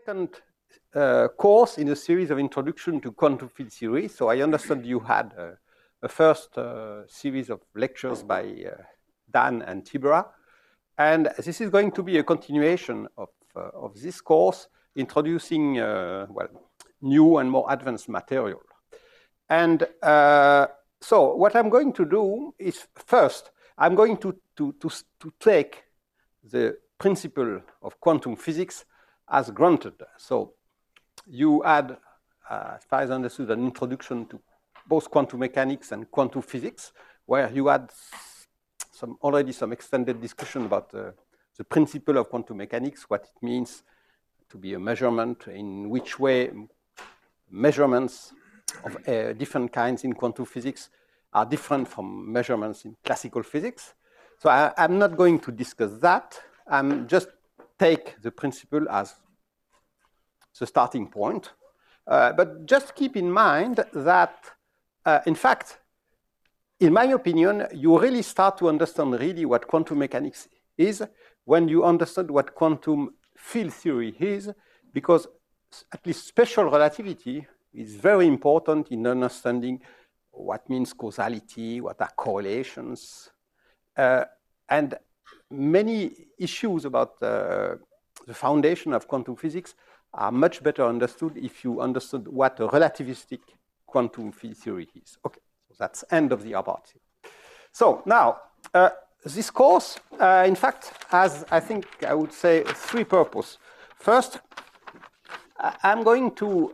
second course in a series of introduction to quantum field theory. So I understand you had a first series of lectures by Dan and Tibera. And this is going to be a continuation of this course, introducing well, new and more advanced material. And so what I'm going to do is, first, I'm going to take the principle of quantum physics as granted. So you had, as far as I understood, an introduction to both quantum mechanics and quantum physics, where you had already some extended discussion about the principle of quantum mechanics, what it means to be a measurement, in which way measurements of different kinds in quantum physics are different from measurements in classical physics. So I'm not going to discuss that. I'm just take the principle as the starting point. But just keep in mind that, in fact, in my opinion, you really start to understand really what quantum mechanics is when you understand what quantum field theory is, because at least special relativity is very important in understanding what means causality, what are correlations, and many issues about the foundation of quantum physics are much better understood if you understood what a relativistic quantum field theory is. Okay, so that's end of the about. So now, this course, in fact, has, I think, I would say, three purposes. First, I'm going to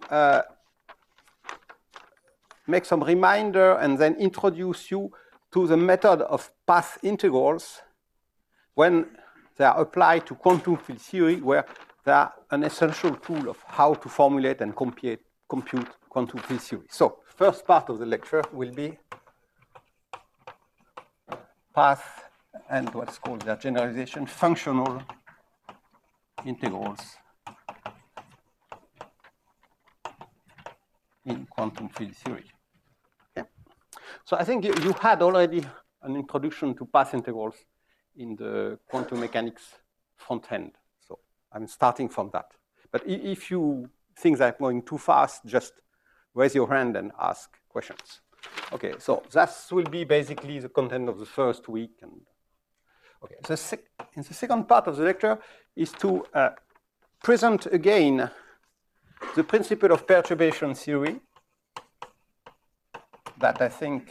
make some reminder and then introduce you to the method of path integrals when they are applied to quantum field theory, where they are an essential tool of how to formulate and compute quantum field theory. So, first part of the lecture will be path and what's called their generalization, functional integrals in quantum field theory. Okay. So I think you had already an introduction to path integrals in the quantum mechanics front end. So I'm starting from that. But if you think that I'm going too fast, just raise your hand and ask questions. Okay, so that will be basically the content of the first week. And okay, in the second part of the lecture is to present again the principle of perturbation theory that I think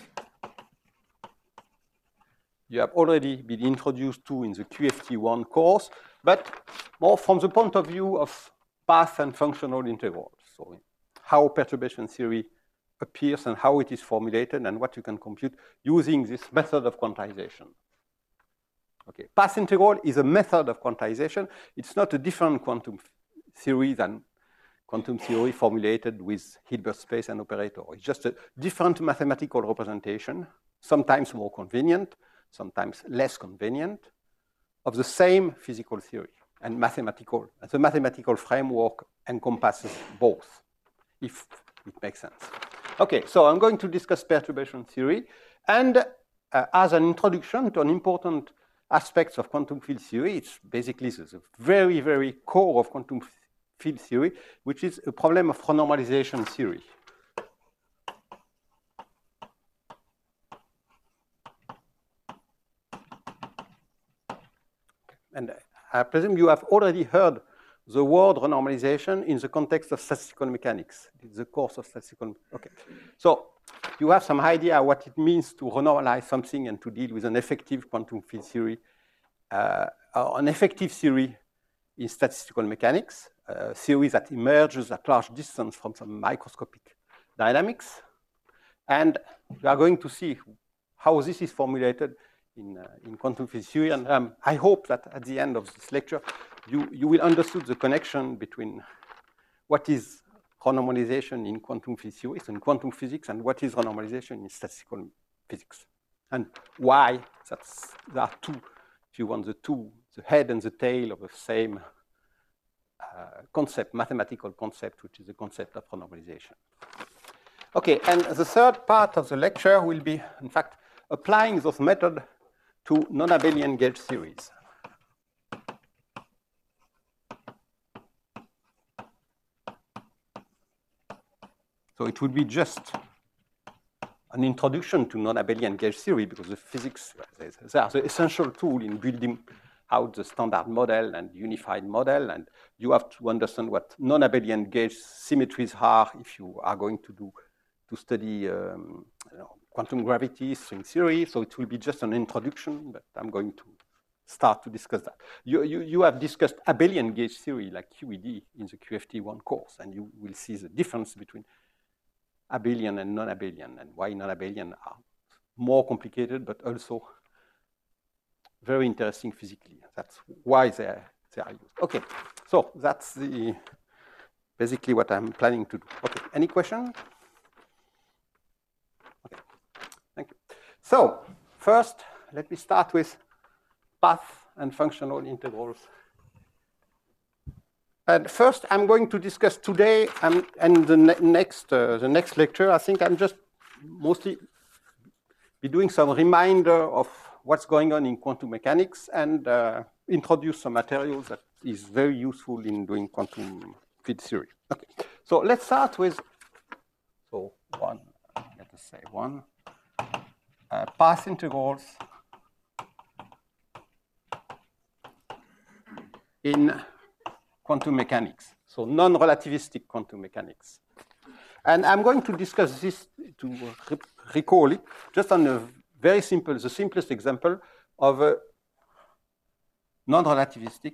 you have already been introduced to in the QFT1 course, but more from the point of view of path and functional integrals. So how perturbation theory appears and how it is formulated and what you can compute using this method of quantization. Okay, path integral is a method of quantization. It's not a different quantum theory than quantum theory formulated with Hilbert space and operator. It's just a different mathematical representation, sometimes more convenient, sometimes less convenient, of the same physical theory and mathematical. And the mathematical framework encompasses both, if it makes sense. Okay, so I'm going to discuss perturbation theory. And as an introduction to an important aspects of quantum field theory, it's basically the very, very core of quantum field theory, which is a problem of renormalization theory. And I presume you have already heard the word renormalization in the context of statistical mechanics. It's the course of statistical. Okay, so you have some idea what it means to renormalize something and to deal with an effective quantum field theory, an effective theory in statistical mechanics, a theory that emerges at large distance from some microscopic dynamics. And we are going to see how this is formulated in quantum field theory. And I hope that at the end of this lecture, you will understand the connection between what is renormalization in quantum field theory, so in quantum physics, and what is renormalization in statistical physics. And why there are two, if you want, the head and the tail of the same concept, mathematical concept, which is the concept of renormalization. Okay, and the third part of the lecture will be, in fact, applying those methods to non-abelian gauge theories. So it would be just an introduction to non-abelian gauge theory, because the physics, they are the essential tool in building out the standard model and unified model. And you have to understand what non-abelian gauge symmetries are if you are going to study quantum gravity, string theory. So it will be just an introduction, but I'm going to start to discuss that. You have discussed abelian gauge theory like QED in the QFT1 course, and you will see the difference between abelian and non-abelian, and why non-abelian are more complicated, but also very interesting physically. That's why they are used. Okay, so that's basically what I'm planning to do. Okay, any question? Okay, thank you. So first, let me start with path and functional integrals. And first, I'm going to discuss today and the next lecture. I think I'm just mostly be doing some reminder of what's going on in quantum mechanics and introduce some materials that is very useful in doing quantum field theory. Okay, so let's start with path integrals in quantum mechanics, so non-relativistic quantum mechanics. And I'm going to discuss this to recall it just on a very simple, the simplest example of a non-relativistic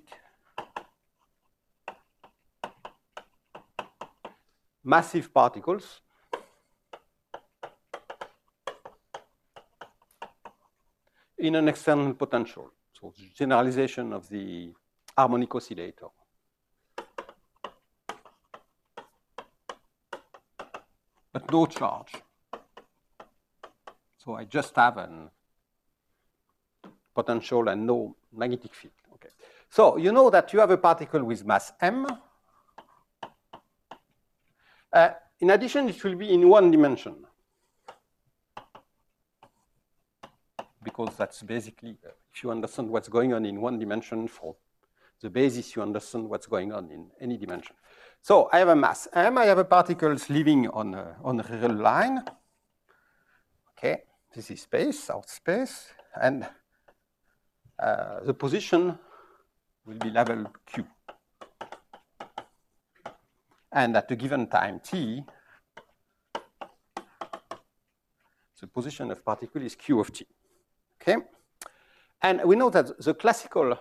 massive particles in an external potential. So generalization of the harmonic oscillator. But no charge. So I just have a potential and no magnetic field. Okay. So you know that you have a particle with mass m. In addition, it will be in one dimension, because that's basically, if you understand what's going on in one dimension for the basis, you understand what's going on in any dimension. So I have a mass m, I have a particles living on a real line. Okay, this is space, out space, and the position will be labeled q. And at a given time t, the position of particle is q of t. Okay, and we know that the classical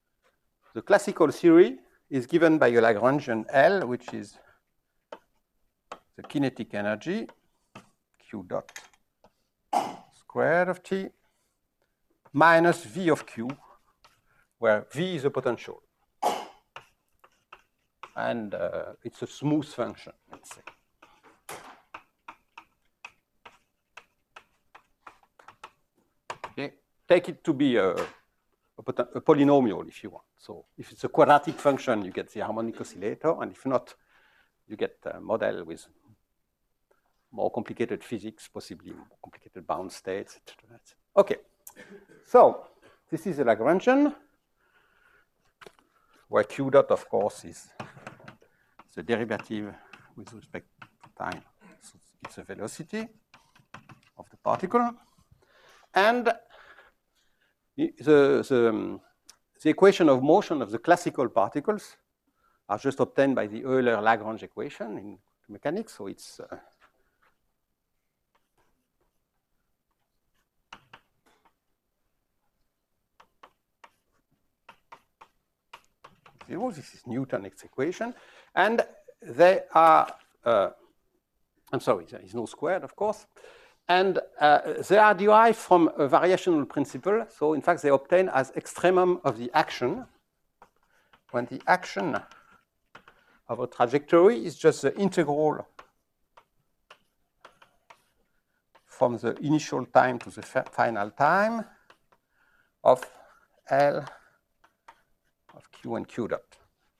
theory is given by a Lagrangian L, which is the kinetic energy, q dot squared of t, minus v of q, where v is a potential. And it's a smooth function, let's say. Okay. Take it to be a polynomial if you want. So if it's a quadratic function, you get the harmonic oscillator, and if not, you get a model with more complicated physics, possibly more complicated bound states, etc. Okay, so this is a Lagrangian, where q dot, of course, is the derivative with respect to time. So it's the velocity of the particle. And the equation of motion of the classical particles are just obtained by the Euler-Lagrange equation in mechanics. So it's zero. This is Newton's equation. And they are, I'm sorry, there is no squared, of course. And they are derived from a variational principle. So in fact, they obtain as extremum of the action, when the action of a trajectory is just the integral from the initial time to the final time of L of Q and Q dot.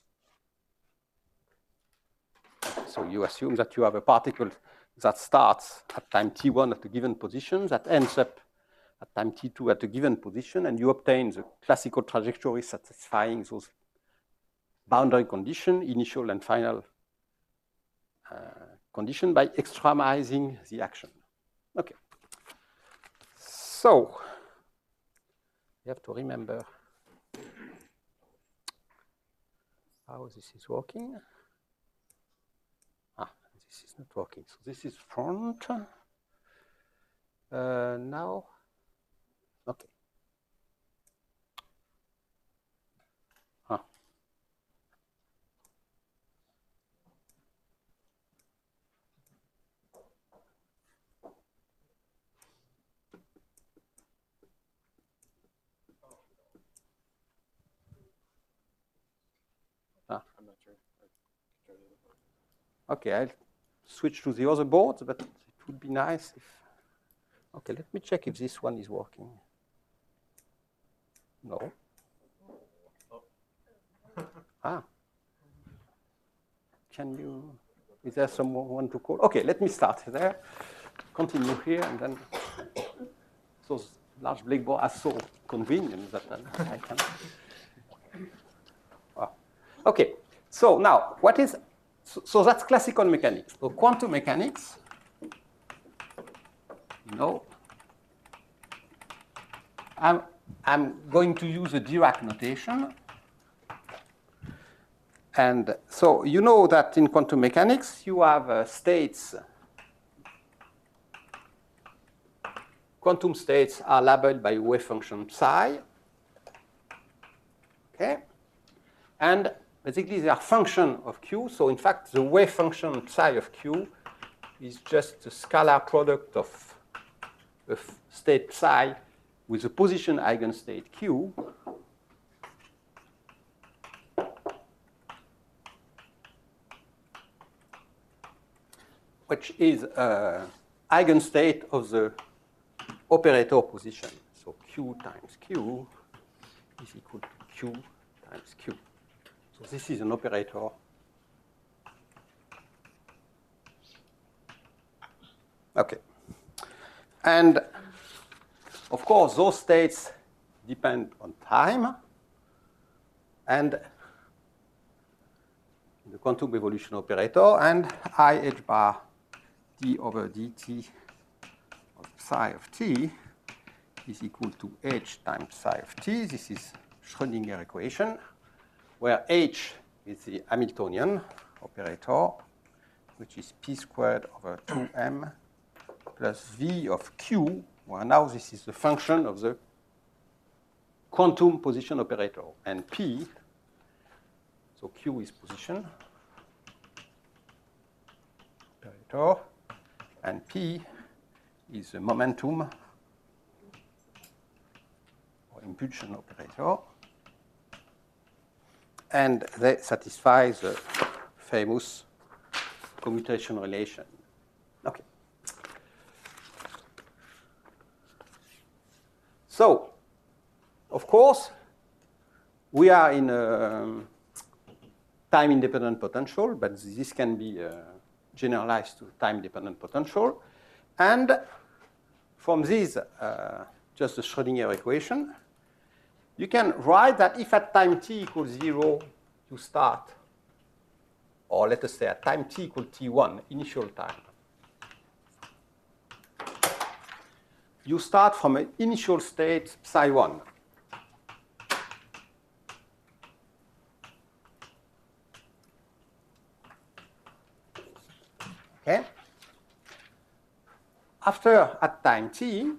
So you assume that you have a particle that starts at time t1 at a given position, that ends up at time t2 at a given position, and you obtain the classical trajectory satisfying those boundary conditions, initial and final condition by extremizing the action. Okay. So you have to remember how this is working. This is not working. So this is front. Now, okay. I'm not sure. Okay, I'll switch to the other board, but it would be nice if. Okay, let me check if this one is working. No. Can you? Is there someone to call? Okay, let me start there. Continue here, and then those large blackboard are so convenient that I can. Wow. Okay, so now what is? So that's classical mechanics. So quantum mechanics. No. I'm going to use a Dirac notation. And so you know that in quantum mechanics, you have states. Quantum states are labeled by wave function psi. Okay? And basically, they are function of Q. So in fact, the wave function psi of Q is just a scalar product of state psi with a position eigenstate Q. Which is eigenstate of the operator position. So Q times Q is equal to Q times Q. So this is an operator. Okay. And of course, those states depend on time. And the quantum evolution operator, and I h bar d over dt of psi of t is equal to h times psi of t. This is Schrödinger equation, where h is the Hamiltonian operator, which is p squared over 2m plus v of q, where now this is the function of the quantum position operator. And p, so q is position operator, and p is the momentum or impulsion operator. And they satisfy the famous commutation relation. Okay. So, of course, we are in a time-independent potential, but this can be generalized to time-dependent potential. And from this, just the Schrödinger equation, you can write that if at time t equals 0, you start, or let us say at time t equals t1, initial time, you start from an initial state psi 1. Okay? After, at time t,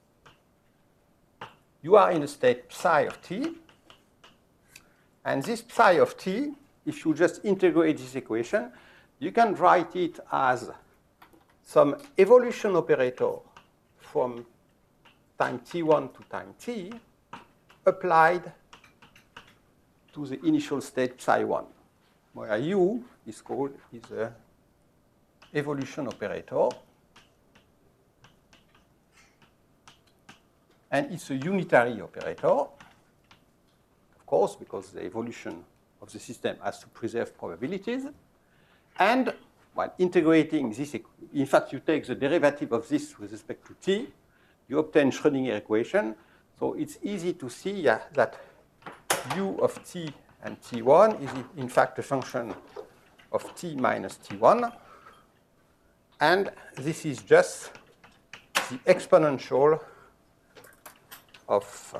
you are in the state psi of t. And this psi of t, if you just integrate this equation, you can write it as some evolution operator from time t1 to time t applied to the initial state psi 1, where u is called the evolution operator. And it's a unitary operator, of course, because the evolution of the system has to preserve probabilities. And while integrating this, in fact, you take the derivative of this with respect to t, you obtain Schrödinger equation. So it's easy to see that u of t and t1 is in fact a function of t minus t1. And this is just the exponential of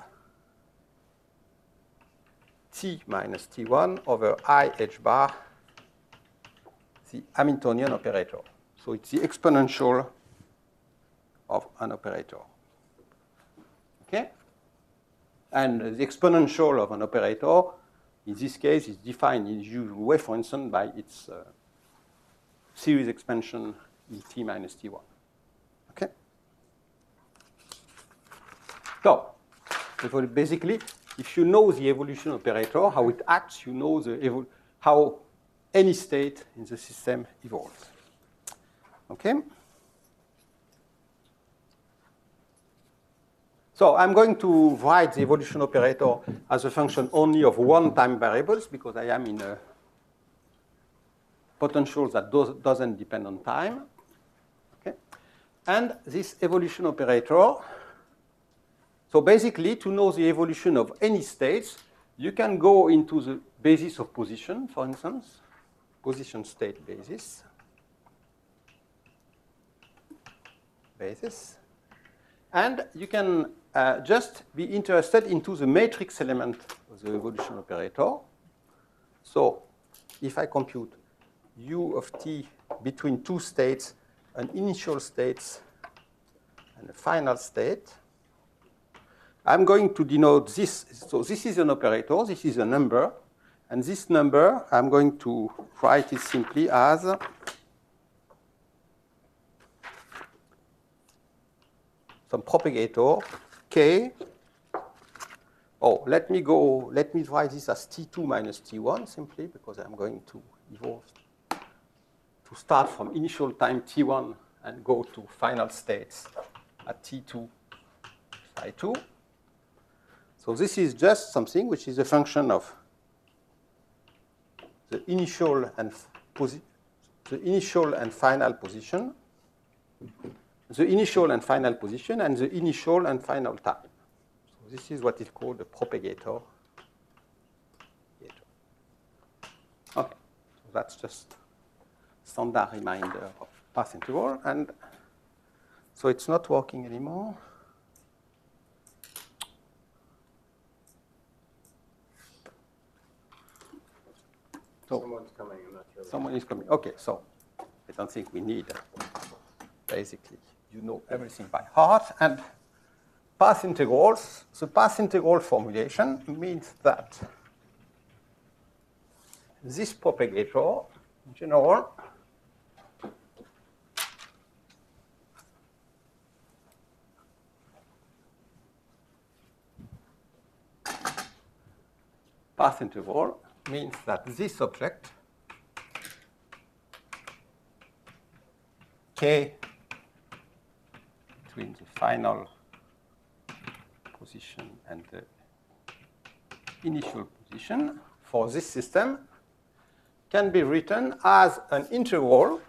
t minus t1 over I h bar, the Hamiltonian operator. So it's the exponential of an operator. Okay? And the exponential of an operator, in this case, is defined in the usual way, for instance, by its series expansion in t minus t1. Okay? So, basically, if you know the evolution operator, how it acts, you know how any state in the system evolves. Okay? So I'm going to write the evolution operator as a function only of one time variables because I am in a potential that doesn't depend on time. Okay? And this evolution operator, so basically to know the evolution of any states, you can go into the basis of position, for instance, position state basis. And you can just be interested into the matrix element of the evolution operator. So if I compute u of t between two states, an initial state and a final state, I'm going to denote this. So this is an operator, this is a number, and this number I'm going to write it simply as some propagator k. Oh, let me write this as t2 minus t1 simply because I'm going to evolve to start from initial time t1 and go to final states at t2 psi 2. So this is just something which is a function of the initial and final position, the initial and final position, and the initial and final time. So this is what is called the propagator. Okay, so that's just standard reminder of path integral, and so it's not working anymore. So someone's coming, I'm not sure. Someone is coming. Okay, so I don't think we need, basically, you know everything by heart. And path integrals, the path integral formulation means that this propagator, in general, path integral means that this object, k between the final position and the initial position for this system can be written as an integral.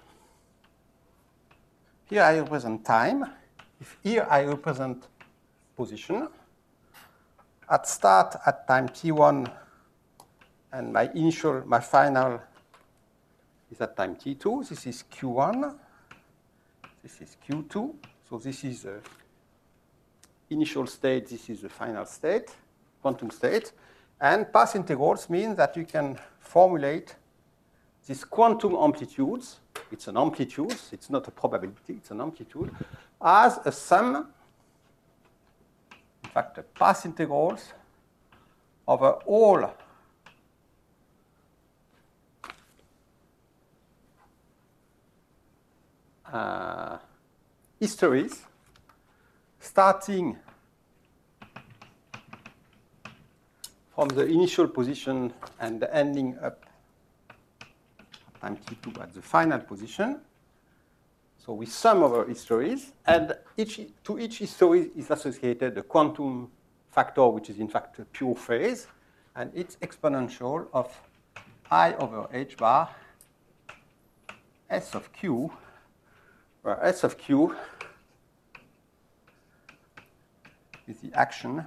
Here I represent time. If here I represent position, at start at time t1, and my final is at time t2. This is q1. This is q2. So this is the initial state. This is the final state, quantum state. And path integrals mean that you can formulate these quantum amplitudes. It's an amplitude. It's not a probability. It's an amplitude as a sum. In fact, the path integrals over all histories starting from the initial position and ending up time t2 at the final position. So we sum over histories, and to each history is associated a quantum factor, which is in fact a pure phase, and it's exponential of I over h bar S of q, where S of q is the action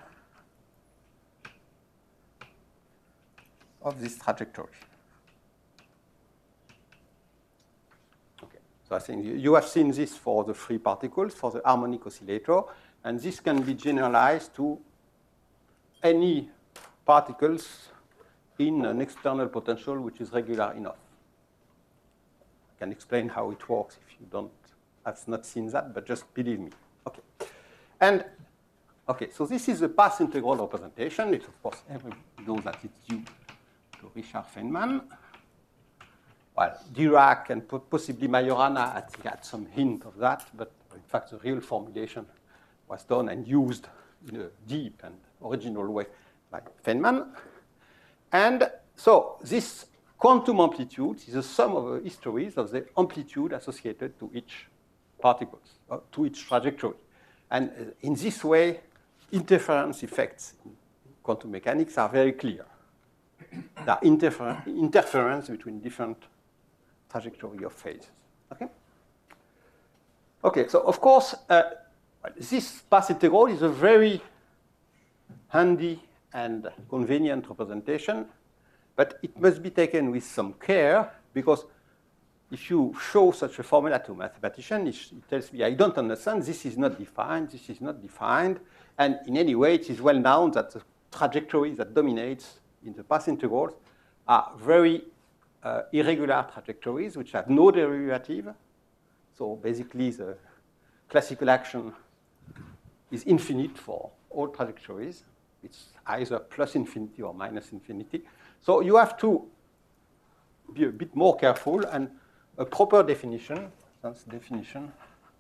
of this trajectory. Okay, So I think you have seen this for the free particles, for the harmonic oscillator, and this can be generalized to any particles in an external potential which is regular enough. I can explain how it works if you have not seen that, but just believe me. Okay. And okay, so this is the path integral representation. It's, of course, everyone knows that it's due to Richard Feynman. Well, Dirac and possibly Majorana had some hint of that, but in fact, the real formulation was done and used in a deep and original way by Feynman. And so this quantum amplitude is the sum of the histories of the amplitude associated to each particle, to each trajectory. And in this way, interference effects in quantum mechanics are very clear. There are interference between different trajectory of phases. Okay? Okay, so of course, this path integral is a very handy and convenient representation, but it must be taken with some care, because if you show such a formula to a mathematician, it tells me, I don't understand, this is not defined, this is not defined, and in any way, it is well known that the trajectory that dominates in the path integrals are very irregular trajectories which have no derivative. So basically, the classical action is infinite for all trajectories. It's either plus infinity or minus infinity. So you have to be a bit more careful, and a proper definition, that's definition,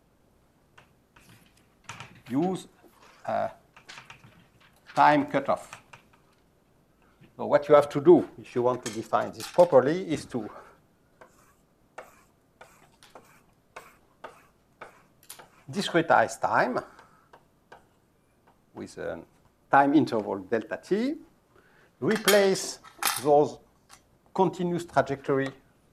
use time cutoff. So what you have to do if you want to define this properly is to discretize time with a time interval delta t, replace those continuous trajectories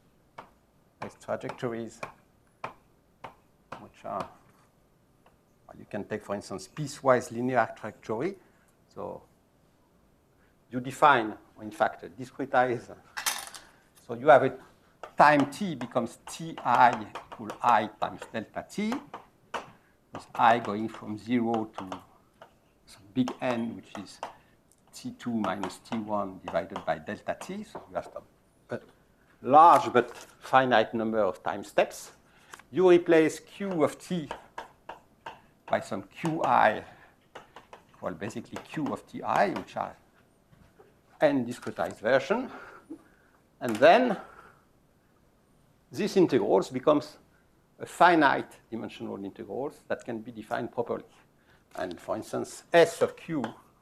which are, you can take, for instance, piecewise linear trajectory. So you define, in fact, discretize. So you have a time t becomes ti equal I times delta t, with I going from 0 to some big N, which is T2 minus T1 divided by delta T. So you have a large but finite number of time steps. You replace Q of T by some Qi, well, basically Q of Ti, which are N discretized version. And then this integrals becomes a finite dimensional integrals that can be defined properly. And for instance, S of Q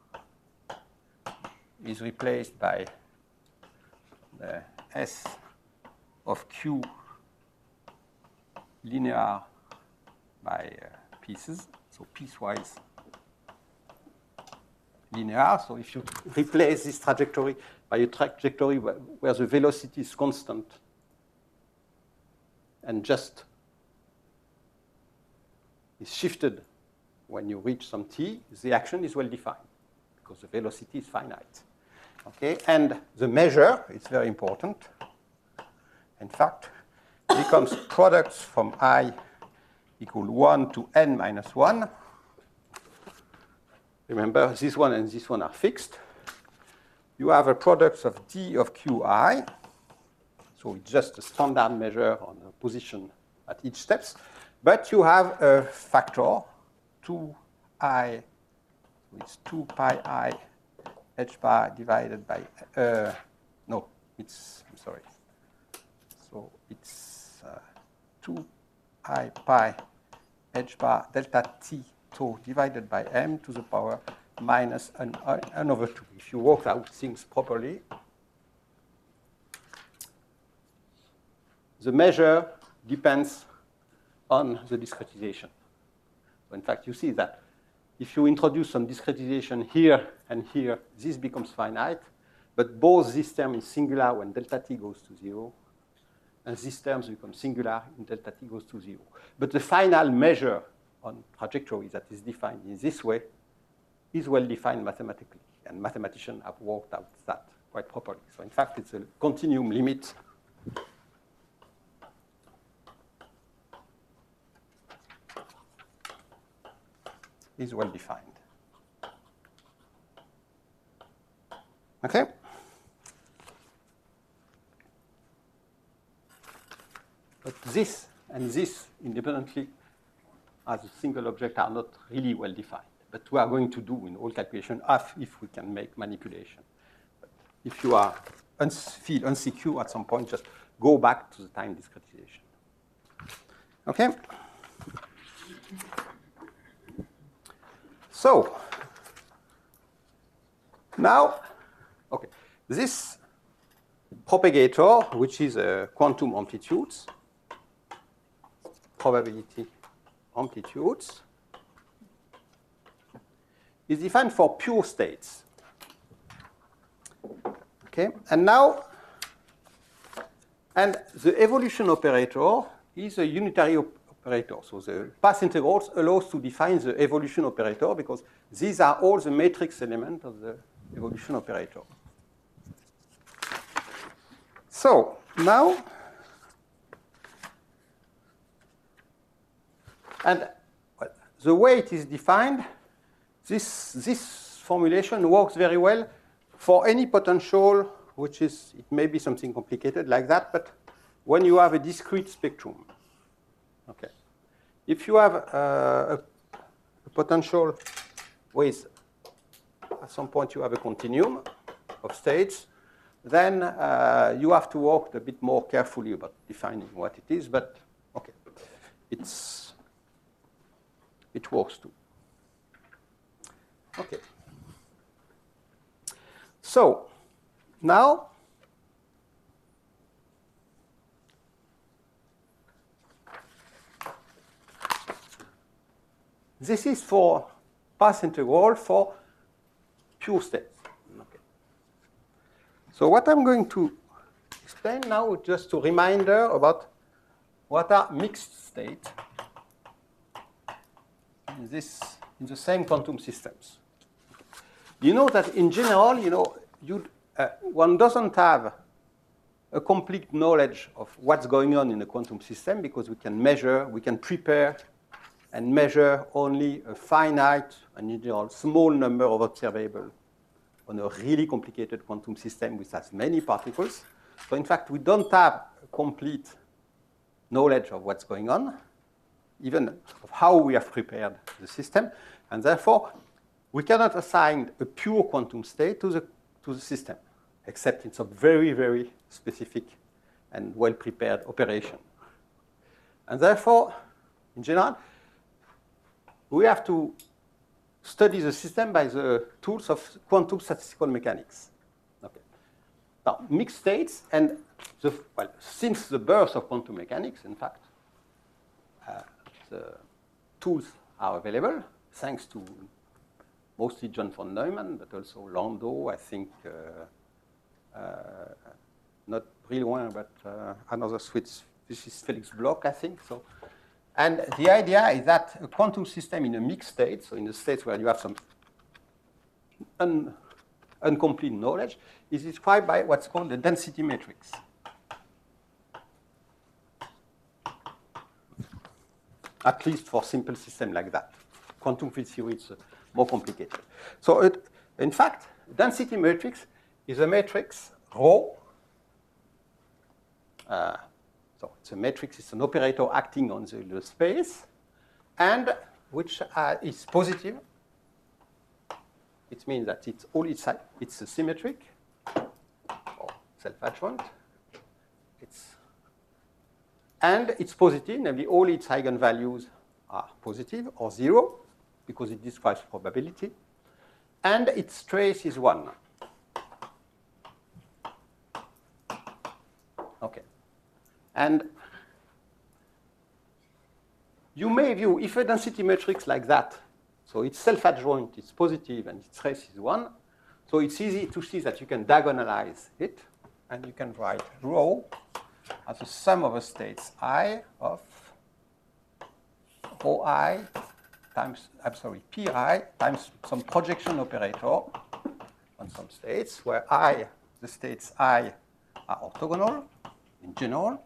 is replaced by the S of Q linear by pieces, so piecewise linear. So if you replace this trajectory by a trajectory where the velocity is constant and just is shifted when you reach some t, the action is well defined because the velocity is finite. Okay, and the measure is very important. In fact, becomes products from I equal 1 to n minus 1. Remember, this one and this one are fixed. You have a product of d of qi. So it's just a standard measure on the position at each steps. But you have a factor, 2i, it's 2 pi I h bar divided by, no, it's, I'm sorry. So it's 2i pi h bar delta t tau divided by m to the power minus n over 2. If you work out things properly, the measure depends on the discretization. So in fact, you see that if you introduce some discretization here and here, this becomes finite, but both this term is singular when delta t goes to 0, and these terms become singular when delta t goes to 0. But the final measure on trajectory that is defined in this way is well defined mathematically, and mathematicians have worked out that quite properly. So in fact, it's a continuum limit is well defined. Okay? But this and this independently as a single object are not really well defined. But we are going to do in all calculation if we can make manipulation. But if you are feel insecure at some point, just go back to the time discretization. Okay? So now, okay, this propagator, which is a quantum amplitudes, probability amplitudes, is defined for pure states. Okay, and now, and the evolution operator is a unitary operator. So the path integrals allows to define the evolution operator because these are all the matrix elements of the evolution operator. So now, and well, the way it is defined, this formulation works very well for any potential, which is, it may be something complicated like that, but when you have a discrete spectrum. Okay. If you have a potential with, at some point you have a continuum of states, then you have to work a bit more carefully about defining what it is, but okay, it works too. Okay. So now this is for path integral for pure states. Okay. So what I'm going to explain now is just a reminder about what are mixed states in the same quantum systems. You know that in general, you know, one doesn't have a complete knowledge of what's going on in a quantum system because we can measure, we can prepare and measure only a finite and in general small number of observables on a really complicated quantum system which has many particles. So in fact, we don't have a complete knowledge of what's going on, even of how we have prepared the system, and therefore we cannot assign a pure quantum state to the system, except in some very, very specific and well-prepared operation. And therefore, in general, we have to study the system by the tools of quantum statistical mechanics. Okay. Now, mixed states, and since the birth of quantum mechanics, in fact, the tools are available, thanks to mostly John von Neumann, but also Landau, I think, not Brillouin, but another Swiss, this is Felix Bloch, I think. So, and the idea is that a quantum system in a mixed state, so in the states where you have some incomplete knowledge, is described by what's called the density matrix. At least for simple systems like that. Quantum field theory is more complicated. So in fact, density matrix is a matrix rho. So it's a matrix, it's an operator acting on the space, and which is positive. It means that it's symmetric or self-adjoint. And it's positive, namely all its eigenvalues are positive or 0, because it describes probability. And its trace is 1. Okay. And you may view, if a density matrix like that, so it's self-adjoint, it's positive, and its trace is 1, so it's easy to see that you can diagonalize it, and you can write rho as the sum of the states I of rho I times, pi times some projection operator on some states where the states I are orthogonal in general.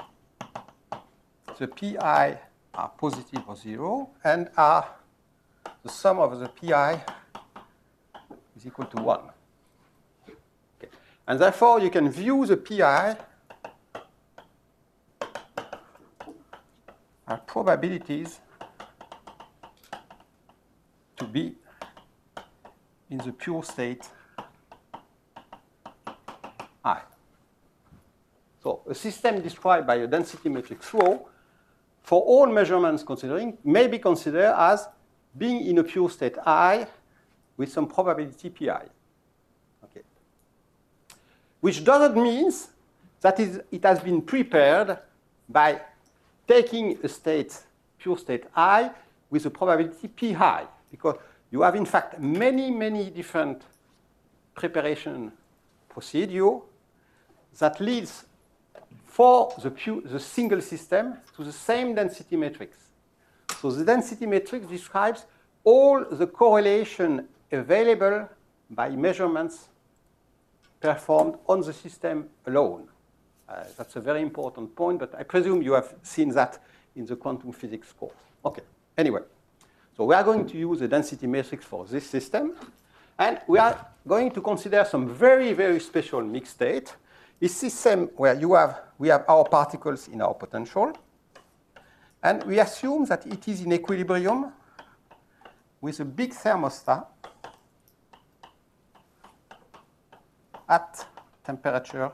The pi are positive or 0 and are the sum of the pi is equal to 1. Okay. And therefore, you can view the pi as probabilities to be in the pure state I. So a system described by a density matrix rho, for all measurements considering, may be considered as being in a pure state I with some probability pi. Okay. Which doesn't mean that it has been prepared by taking a state, pure state I, with a probability pi, because you have, in fact, many, many different preparation procedures that leads for the single system to the same density matrix. So the density matrix describes all the correlation available by measurements performed on the system alone. That's a very important point, but I presume you have seen that in the quantum physics course. Okay, anyway. So we are going to use the density matrix for this system. And we are going to consider some very, very special mixed state. This system where we have our particles in our potential. And we assume that it is in equilibrium with a big thermostat at temperature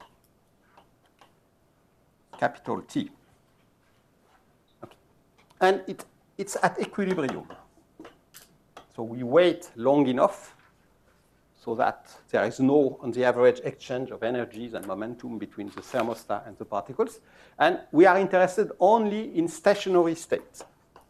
capital T. Okay. And it's at equilibrium. So we wait long enough so that there is no, on the average, exchange of energies and momentum between the thermostat and the particles. And we are interested only in stationary states.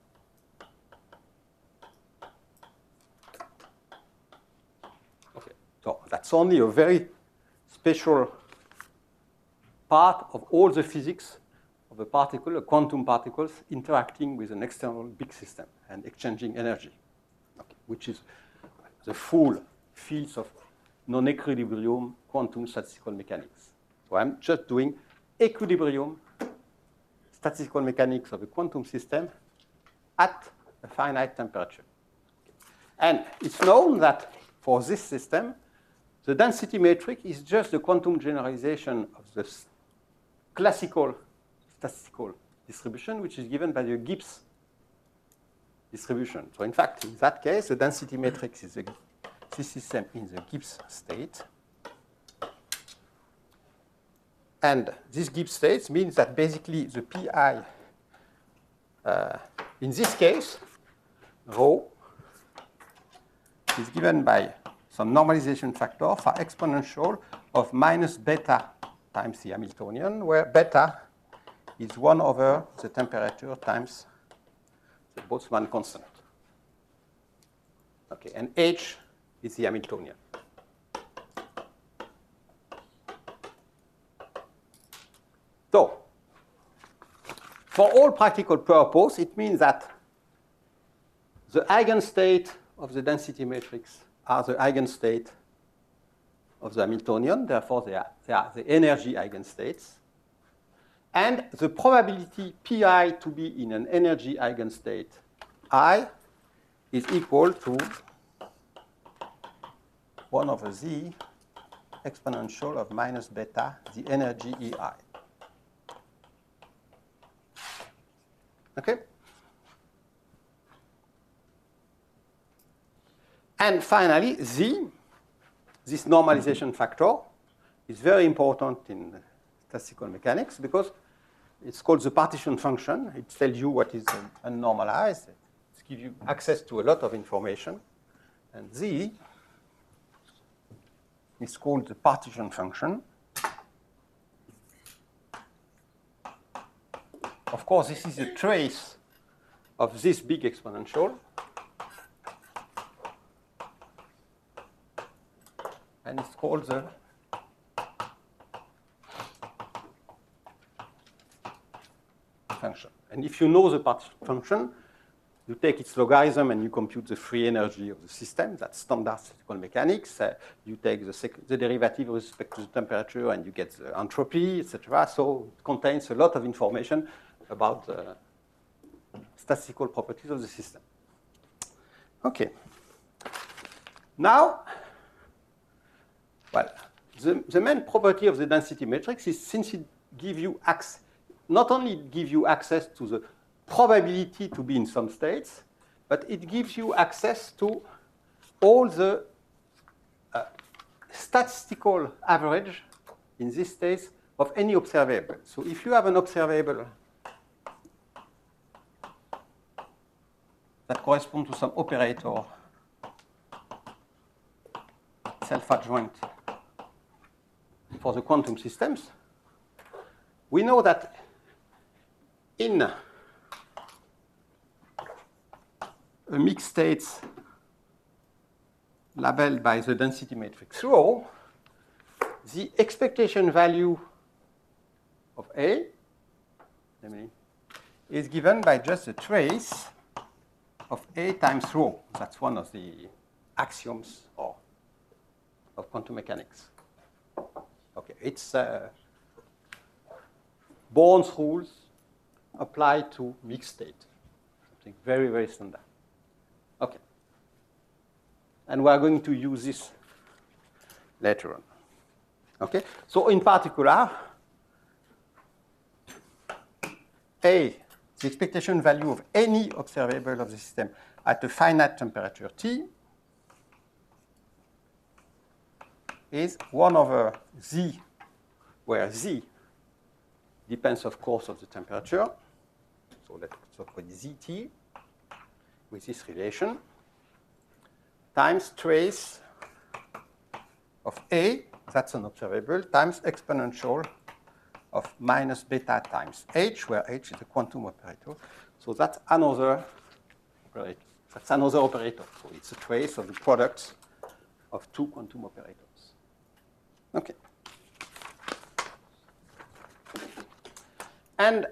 Okay. So that's only a very special part of all the physics of a particle, a quantum particles, interacting with an external big system and exchanging energy, okay, which is the full fields of non-equilibrium quantum statistical mechanics. So I'm just doing equilibrium statistical mechanics of a quantum system at a finite temperature. And it's known that for this system, the density matrix is just the quantum generalization of the classical statistical distribution, which is given by the Gibbs distribution. So in fact, in that case, the density matrix is this system in the Gibbs state. And this Gibbs state means that basically the pi, in this case, rho, is given by some normalization factor for exponential of minus beta times the Hamiltonian, where beta is 1 over the temperature times the Boltzmann constant. Okay, and h is the Hamiltonian. So, for all practical purpose, it means that the eigenstate of the density matrix are the eigenstate of the Hamiltonian. Therefore, they are the energy eigenstates. And the probability pi to be in an energy eigenstate I is equal to 1 over z exponential of minus beta, the energy EI. Okay? And finally, z, this normalization factor, is very important in statistical mechanics because it's called the partition function. It tells you what is unnormalized. It gives you access to a lot of information. And z is called the partition function. Of course, this is a trace of this big exponential. And it's called the function. And if you know the partition function, you take its logarithm and you compute the free energy of the system. That's standard statistical mechanics. You take the derivative with respect to the temperature and you get the entropy, etc. So it contains a lot of information about the statistical properties of the system. Okay. Now, well, the main property of the density matrix is since it gives you access, not only it gives you access to the probability to be in some states, but it gives you access to all the statistical average in this states of any observable. So if you have an observable that corresponds to some operator self-adjoint for the quantum systems, we know that in a mixed states labeled by the density matrix rho, the expectation value of A is given by just the trace of A times rho. That's one of the axioms of quantum mechanics. Okay, it's Born's rules applied to mixed state. Something very, very standard. Okay. And we are going to use this later on. Okay? So in particular, A, the expectation value of any observable of the system at a finite temperature T is 1 over Z, where Z depends, of course, on the temperature. So let's call it ZT with this relation, times trace of A, that's an observable, times exponential of minus beta times H, where H is a quantum operator. So that's another operator. That's another operator. So it's a trace of the products of two quantum operators. Okay. And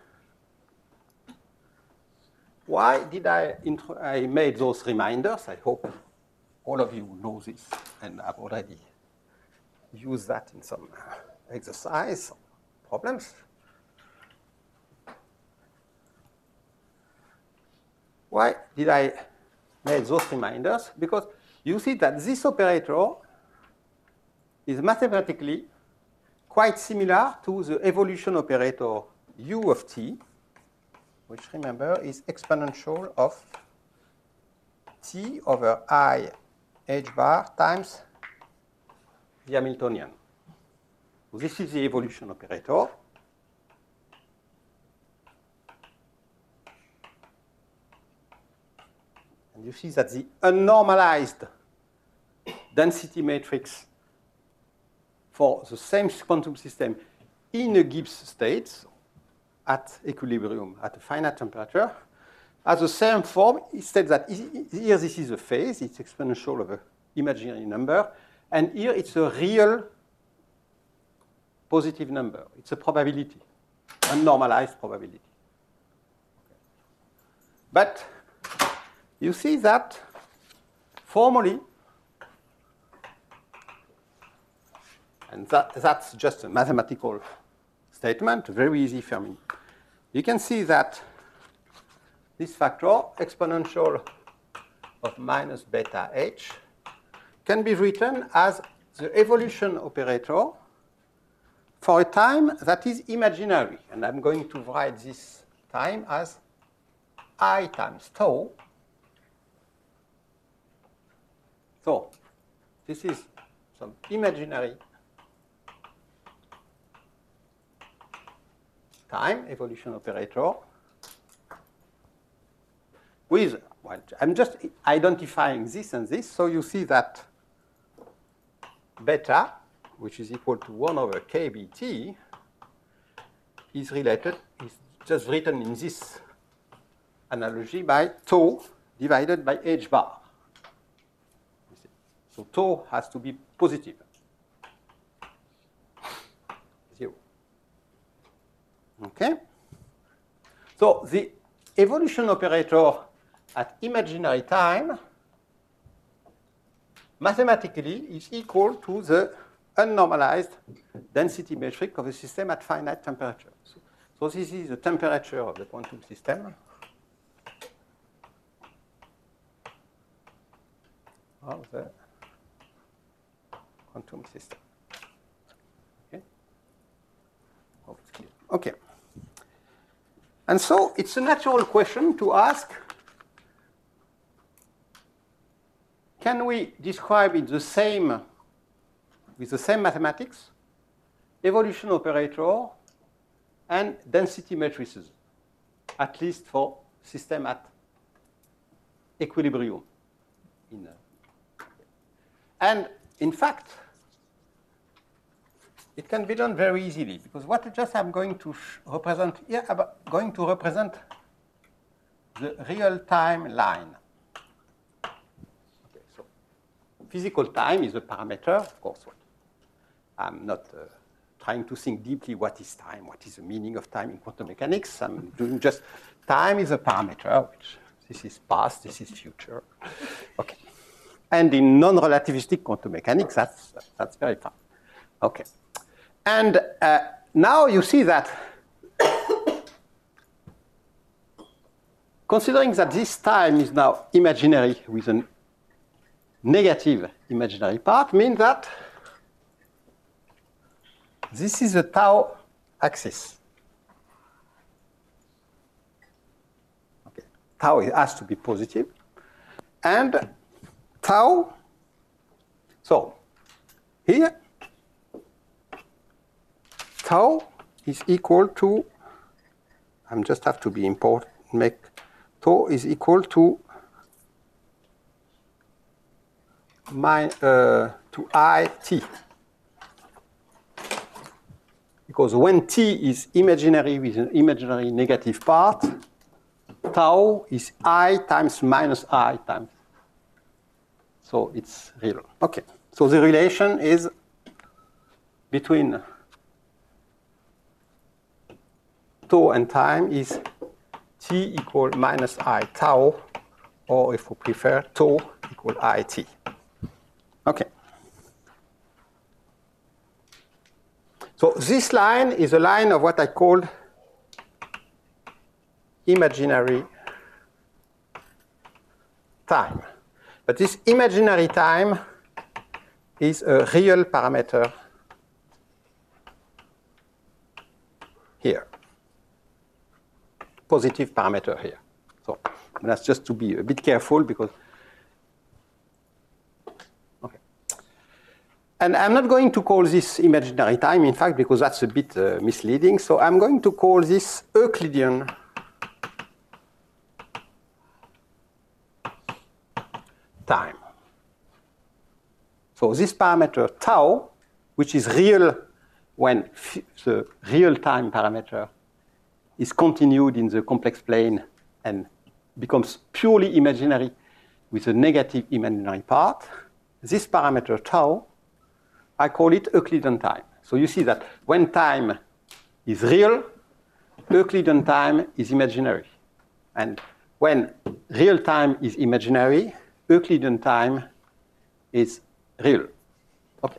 why did I made those reminders? I hope all of you know this and have already used that in some exercise problems. Why did I make those reminders? Because you see that this operator is mathematically quite similar to the evolution operator U of t, which remember is exponential of t over I h bar times the Hamiltonian. So this is the evolution operator. And you see that the unnormalized density matrix for the same quantum system in a Gibbs state at equilibrium at a finite temperature has the same form. It states that here this is a phase, it's exponential of an imaginary number, and here it's a real positive number. It's a probability, unnormalized probability. But you see that formally, and that's just a mathematical statement, very easy for me. You can see that this factor, exponential of minus beta h, can be written as the evolution operator for a time that is imaginary. And I'm going to write this time as I times tau. So this is some imaginary time evolution operator with, well, I'm just identifying this and this. So you see that beta, which is equal to 1 over kBt, is related, is just written in this analogy by tau divided by h bar. So tau has to be positive. 0. Okay? So the evolution operator at imaginary time mathematically is equal to the unnormalized density metric of a system at finite temperature. So this is the temperature of the quantum system. of the quantum system. Okay. Oh, it's clear. Okay. And so it's a natural question to ask, can we describe it with the same mathematics, evolution operator, and density matrices, at least for system at equilibrium. And in fact, it can be done very easily, because what just I'm going to represent here, I'm going to represent the real-time line. Okay, so physical time is a parameter, of course. I'm not trying to think deeply what is time, what is the meaning of time in quantum mechanics. I'm doing just time is a parameter, which this is past, this is future. Okay. And in non-relativistic quantum mechanics, that's very fine. Okay. And now you see that considering that this time is now imaginary with a negative imaginary part, means that this is the tau axis. Okay. Tau has to be positive. And tau, so here, tau is equal to, I just have to be important, make tau is equal to IT. Because when t is imaginary with an imaginary negative part, tau is I times minus I times. So it's real. Okay. So the relation is between tau and time is t equal minus I tau, or if we prefer, tau equal IT. Okay. So this line is a line of what I called imaginary time. But this imaginary time is a real parameter here. Positive parameter here. So that's just to be a bit careful because, okay. And I'm not going to call this imaginary time, in fact, because that's a bit misleading. So I'm going to call this Euclidean time. So this parameter tau, which is real when the real time parameter is continued in the complex plane and becomes purely imaginary with a negative imaginary part, this parameter tau, I call it Euclidean time. So you see that when time is real, Euclidean time is imaginary. And when real time is imaginary, Euclidean time is real. Okay.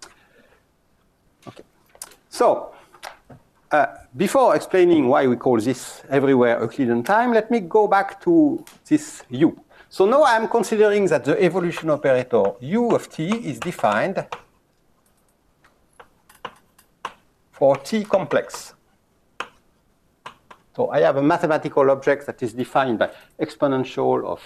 Okay. So before explaining why we call this everywhere Euclidean time, let me go back to this U. So now I'm considering that the evolution operator U of t is defined for t complex. So I have a mathematical object that is defined by exponential of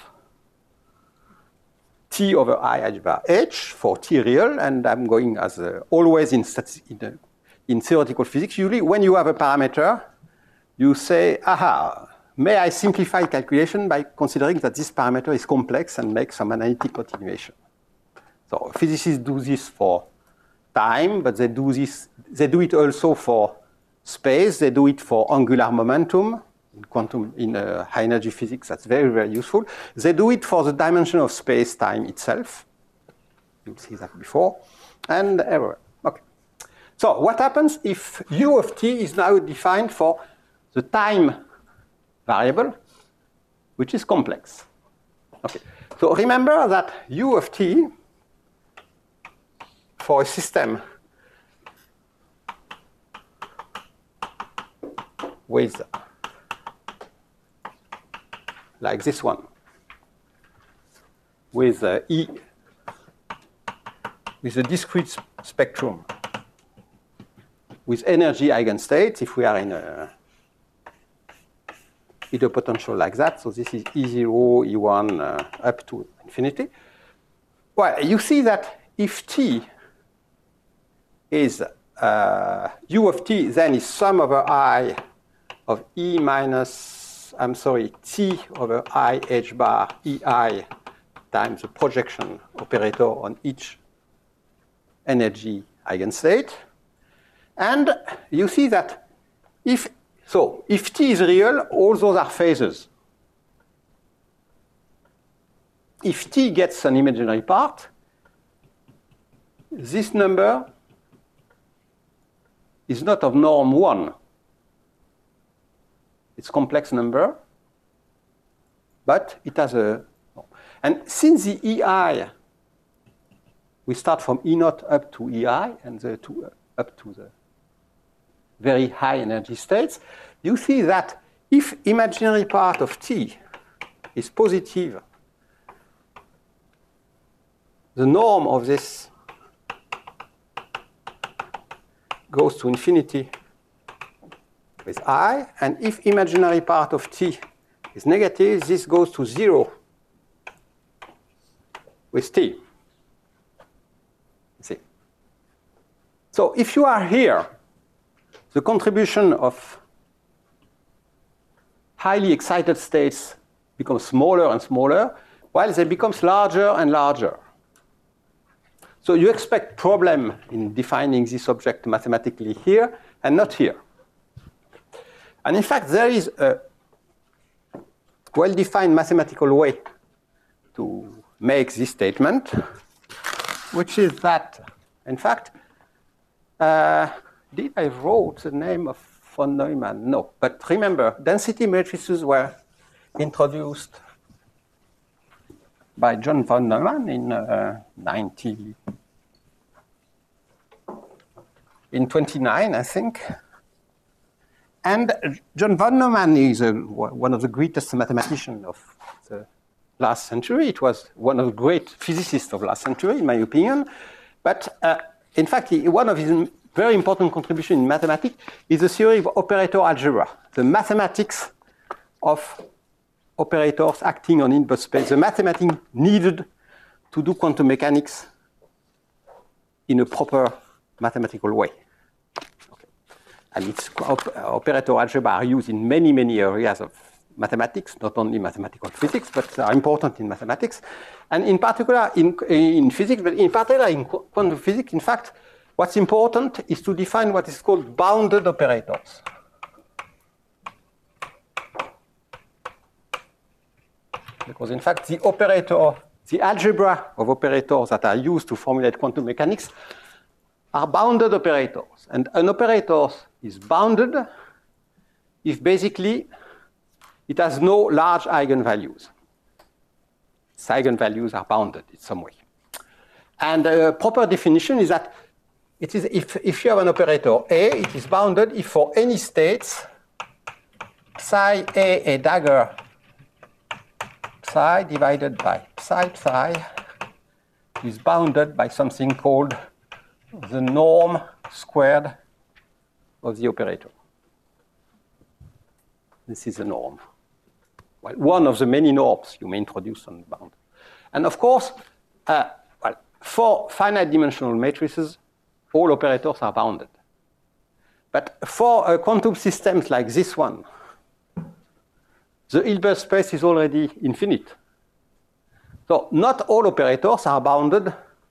t over I algebra h for t real, and I'm going as always in theoretical physics. Usually when you have a parameter, you say, aha, may I simplify calculation by considering that this parameter is complex and make some analytic continuation. So physicists do this for time, but they do it also for space. They do it for angular momentum. In quantum, in high energy physics, that's very, very useful. They do it for the dimension of space-time itself. You'll see that before. And everywhere. Okay. So what happens if U of t is now defined for the time variable, which is complex? Okay. So remember that U of t for a system with like this one, with E with a discrete spectrum with energy eigenstates if we are in a potential like that. So this is E0, E1 up to infinity. Well, you see that if T is U of T, then is sum over I of E minus, I'm sorry, T over I H bar EI times the projection operator on each energy eigenstate. And you see that if T is real, all those are phasors. If T gets an imaginary part, this number is not of norm 1. It's a complex number, but it has a... And since the EI, we start from E0 up to EI, and up to the very high energy states, you see that if imaginary part of T is positive, the norm of this goes to infinity with I, and if imaginary part of T is negative, this goes to 0 with T. See? So if you are here, the contribution of highly excited states becomes smaller and smaller, while they become larger and larger. So you expect problem in defining this object mathematically here and not here. And in fact, there is a well-defined mathematical way to make this statement, which is that, in fact, did I wrote the name of von Neumann? No, but remember, density matrices were introduced by John von Neumann in 29, I think. And John von Neumann is one of the greatest mathematicians of the last century. It was one of the great physicists of last century, in my opinion. But in fact, one of his very important contributions in mathematics is the theory of operator algebra, the mathematics of operators acting on inverse space, the mathematics needed to do quantum mechanics in a proper mathematical way. Okay. And it's operator algebra are used in many, many areas of mathematics, not only mathematical physics, but are important in mathematics. And in particular in physics, but in particular in quantum physics, in fact, what's important is to define what is called bounded operators. Because in fact, the algebra of operators that are used to formulate quantum mechanics are bounded operators. And an operator is bounded if basically it has no large eigenvalues. Its eigenvalues are bounded in some way. And a proper definition is that it is if you have an operator A, it is bounded if for any states psi A dagger psi divided by psi is bounded by something called the norm squared of the operator. This is the norm. Well, one of the many norms you may introduce on bound. And of course, for finite dimensional matrices, all operators are bounded. But for quantum systems like this one, the Hilbert space is already infinite. So not all operators are bounded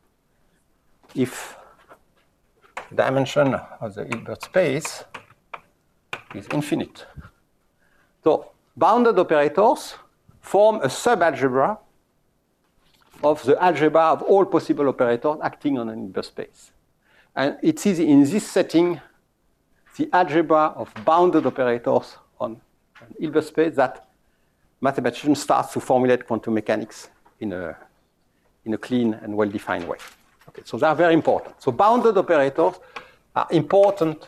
if the dimension of the Hilbert space is infinite. So bounded operators form a subalgebra of the algebra of all possible operators acting on an Hilbert space. And it is in this setting, the algebra of bounded operators on an Hilbert space, that mathematicians start to formulate quantum mechanics in a clean and well-defined way. Okay, so they are very important. So bounded operators are important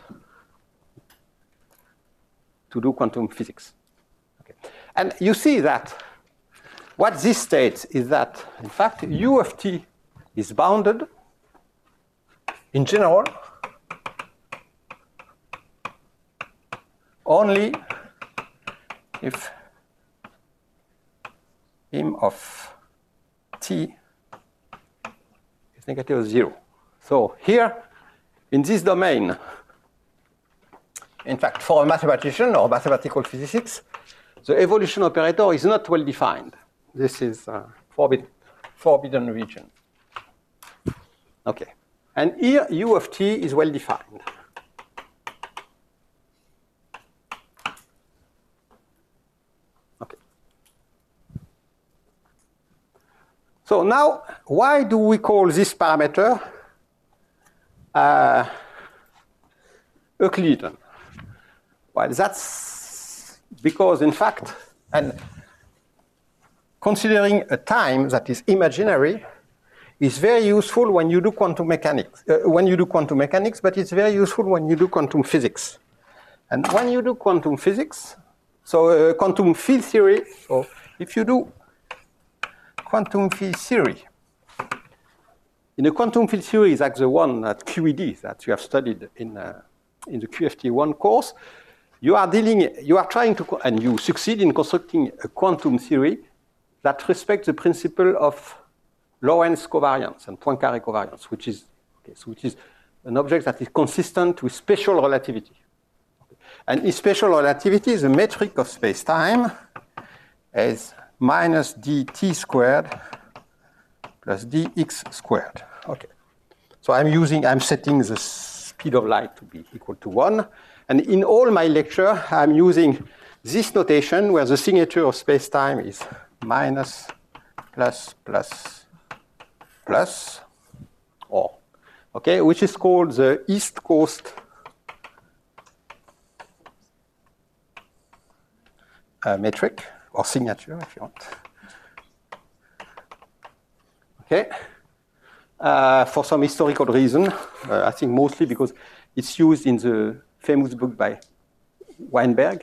to do quantum physics. Okay. And you see that what this states is that, in fact, U of t is bounded in general, only if m of t is negative 0. So here, in this domain, in fact, for a mathematician or mathematical physicists, the evolution operator is not well defined. This is forbidden region. Okay. And here, u of t is well defined. Okay. So now, why do we call this parameter Euclidean? Well, that's because, in fact, and considering a time that is imaginary is very useful when you do quantum mechanics. But it's very useful when you do quantum physics. And when you do quantum physics, so quantum field theory, so if you do quantum field theory, in a quantum field theory like the one at QED that you have studied in the QFT1 course, you are trying to, and you succeed in constructing a quantum theory that respects the principle of Lorentz covariance and Poincare covariance, which is an object that is consistent with special relativity. And in special relativity, the metric of space-time is minus dt squared plus dx squared. Okay. So I'm setting the speed of light to be equal to 1. And in all my lecture, I'm using this notation where the signature of space-time is minus, plus, plus, plus, or, okay, which is called the East Coast metric, or signature, if you want. Okay. For some historical reason, I think mostly because it's used in the famous book by Weinberg.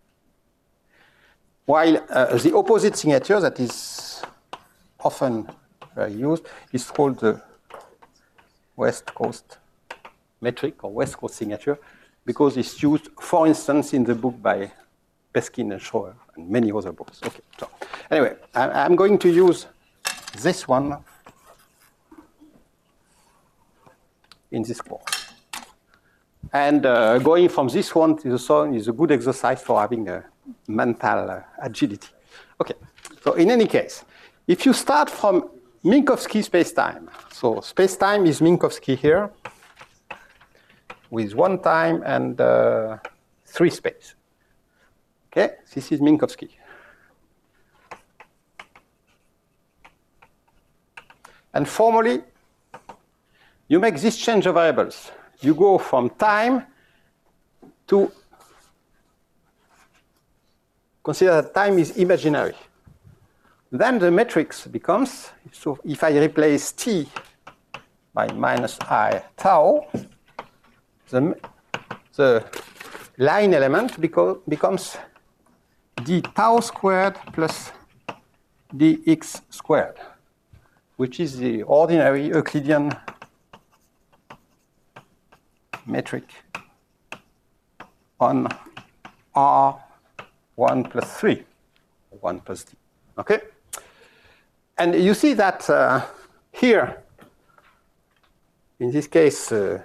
While the opposite signature that is often used is called the West Coast metric or West Coast signature because it's used, for instance, in the book by Peskin and Schroer and many other books. Okay, so anyway, I'm going to use this one in this course. And going from this one to the second is a good exercise for having a mental agility. Okay, so in any case, if you start from Minkowski spacetime, so spacetime is Minkowski here with 1 time and 3 space. Okay, this is Minkowski. And formally, you make this change of variables. You go from time to consider that time is imaginary. Then the matrix becomes, so if I replace t by minus I tau, the line element becomes d tau squared plus dx squared, which is the ordinary Euclidean metric on R1 plus 3, 1 plus d. Okay? And you see that here, in this case, a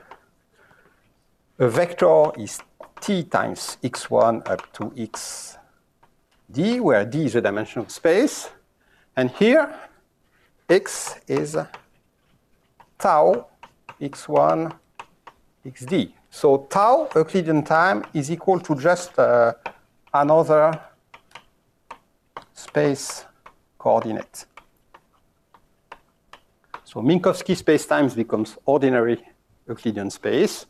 vector is t times x1 up to xd, where d is the dimension of space. And here, x is tau x1 xd. So tau, Euclidean time, is equal to just another space coordinate. So Minkowski spacetime becomes ordinary Euclidean space.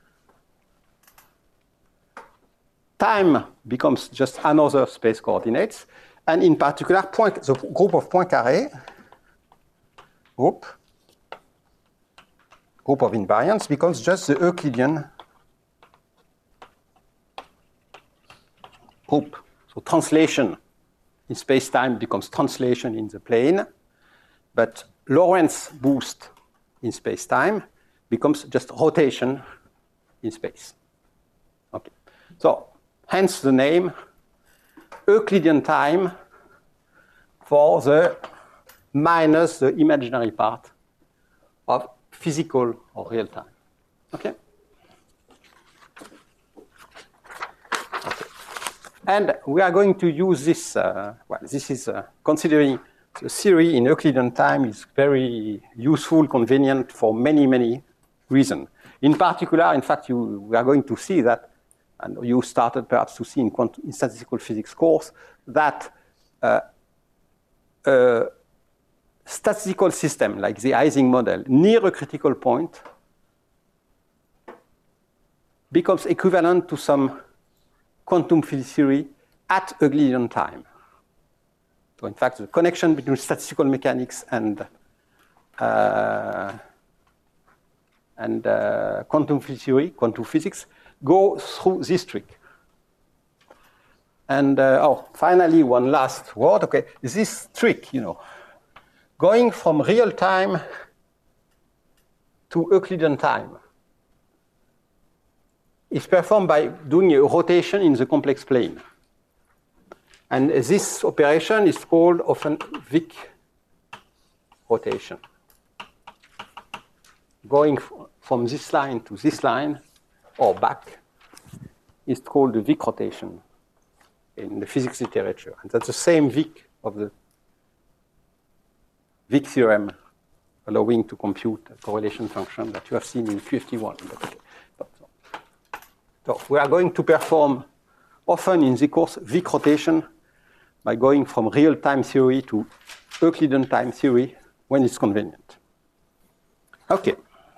Time becomes just another space coordinates. And in particular, the group of Poincare, group of invariants becomes just the Euclidean group. So translation in space-time becomes translation in the plane, but Lorentz boost in space-time becomes just rotation in space. Okay. So hence the name Euclidean time for the minus the imaginary part of physical or real time. Okay? Okay. And we are going to use this, well, this is considering the theory in Euclidean time is very useful, convenient for many, many reasons. In particular, in fact, we are going to see that, and you started perhaps to see in statistical physics course, that a statistical system like the Ising model near a critical point becomes equivalent to some quantum field theory at Euclidean time. So in fact, the connection between statistical mechanics and quantum field theory, quantum physics, go through this trick. And finally, one last word. Okay, this trick, going from real time to Euclidean time is performed by doing a rotation in the complex plane. And this operation is called often Wick rotation. Going from this line to this line or back is called the Wick rotation in the physics literature. And that's the same Wick of the Wick theorem allowing to compute a correlation function that you have seen in QFT1. So we are going to perform often in the course Wick rotation by going from real-time theory to Euclidean time theory when it's convenient. Okay.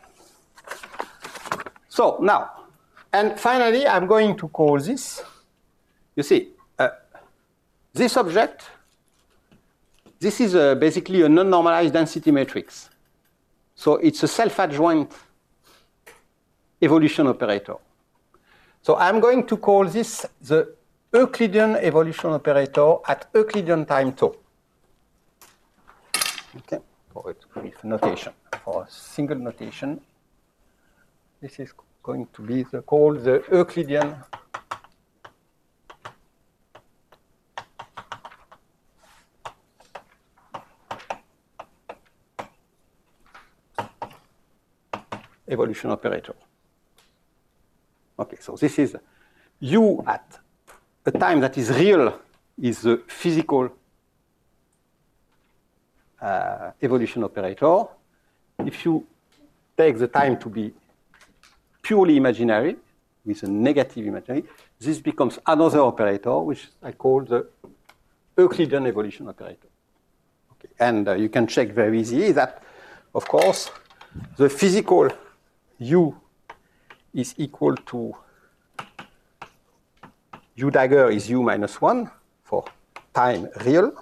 So now, and finally, I'm going to call this, you see, this object, this is basically a non-normalized density matrix. So it's a self-adjoint evolution operator. So I'm going to call this the Euclidean evolution operator at Euclidean time tau. Okay, for it with notation, for a single notation. This is going to be called the Euclidean evolution operator. Okay, so this is U at a time that is real is the physical evolution operator. If you take the time to be purely imaginary, with a negative imaginary, this becomes another operator, which I call the Euclidean evolution operator. Okay. And you can check very easily that, of course, the physical U is equal to U dagger is U minus 1 for time real.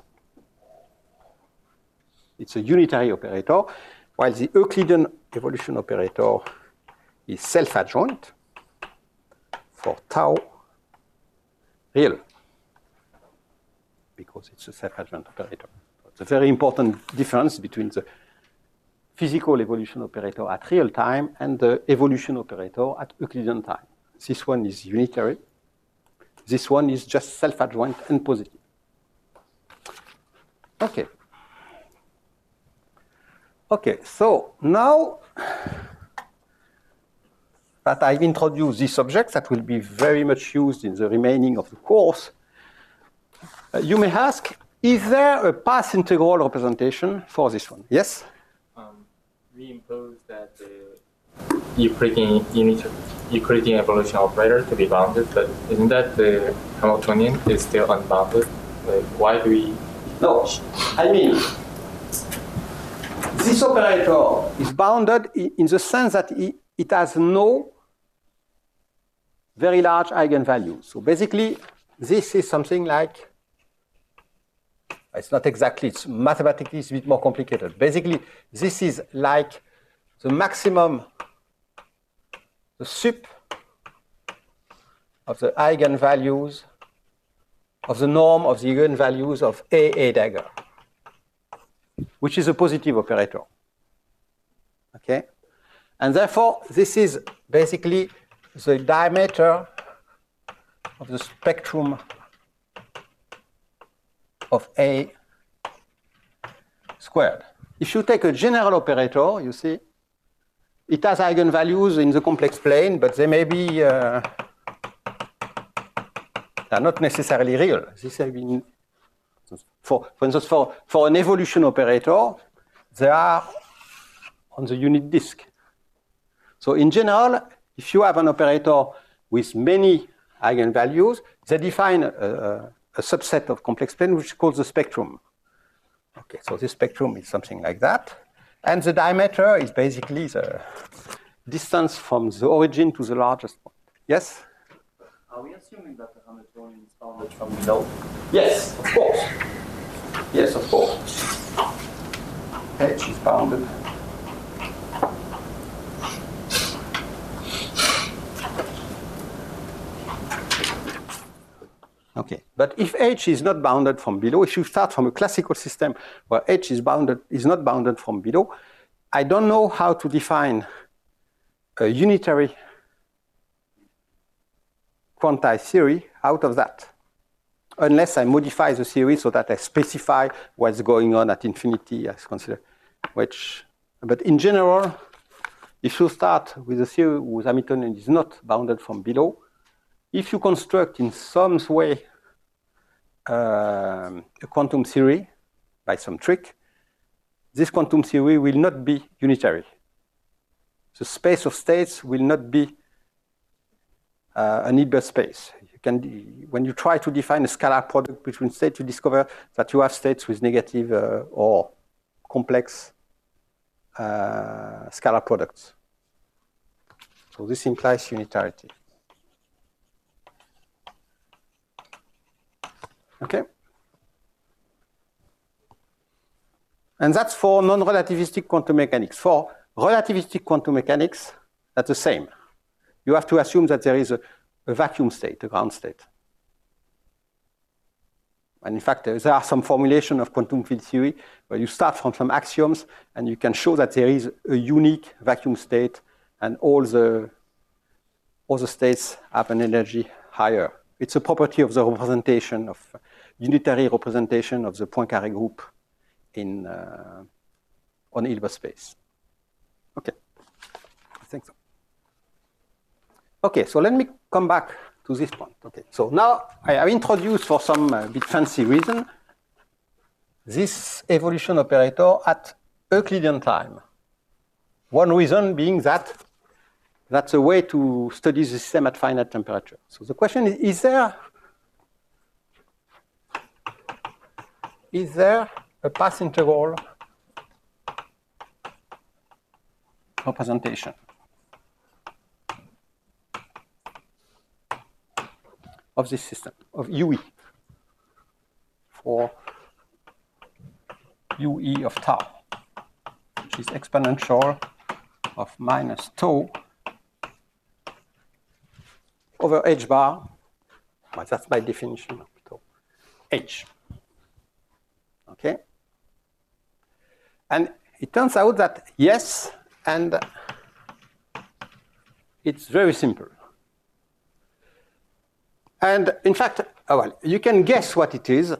It's a unitary operator, while the Euclidean evolution operator is self-adjoint for tau real, because it's a self-adjoint operator. It's a very important difference between the physical evolution operator at real time and the evolution operator at Euclidean time. This one is unitary. This one is just self-adjoint and positive. Okay. Okay, so now that I've introduced this object that will be very much used in the remaining of the course, you may ask, is there a path integral representation for this one? Yes? We impose that the Euclidean evolution operator to be bounded, but isn't that the Hamiltonian is still unbounded? Like, why do we? No, I mean, this operator is bounded in the sense that it has no very large eigenvalues. So basically, this is something like, it's not exactly, it's mathematically it's a bit more complicated. Basically, this is like the maximum, the sup of the eigenvalues of the norm of the eigenvalues of A dagger, which is a positive operator. Okay? And therefore, this is basically the diameter of the spectrum of A squared. If you take a general operator, you see, it has eigenvalues in the complex plane, but they may be, they're not necessarily real. This have been, for instance, for an evolution operator, they are on the unit disk. So in general, if you have an operator with many eigenvalues, they define a subset of complex plane, which is called the spectrum. Okay, so this spectrum is something like that. And the diameter is basically the distance from the origin to the largest point. Yes? Are we assuming that the Hamiltonian is bounded from below? Yes, of course. Yes, of course. H is bounded. Okay, but if H is not bounded from below, if you start from a classical system where H is not bounded from below, I don't know how to define a unitary quantized theory out of that, unless I modify the theory so that I specify what's going on at infinity as considered. But in general, if you start with a theory whose Hamiltonian is not bounded from below, if you construct in some way a quantum theory by some trick, this quantum theory will not be unitary. The space of states will not be an Hilbert space. When you try to define a scalar product between states, you discover that you have states with negative or complex scalar products. So this implies unitarity. Okay? And that's for non-relativistic quantum mechanics. For relativistic quantum mechanics, that's the same. You have to assume that there is a vacuum state, a ground state. And in fact, there are some formulation of quantum field theory where you start from some axioms and you can show that there is a unique vacuum state and all the states have an energy higher. It's a property of the representation of unitary representation of the Poincaré group on Hilbert space. Okay, I think so. Okay, so let me come back to this point. Okay, so now I have introduced for some bit fancy reason this evolution operator at Euclidean time. One reason being that that's a way to study the system at finite temperature. So the question is there a path integral representation of this system, of UE, for UE of tau, which is exponential of minus tau over h bar, well, that's by definition of tau, h. Okay? And it turns out that yes, and it's very simple. And in fact, well, you can guess what it is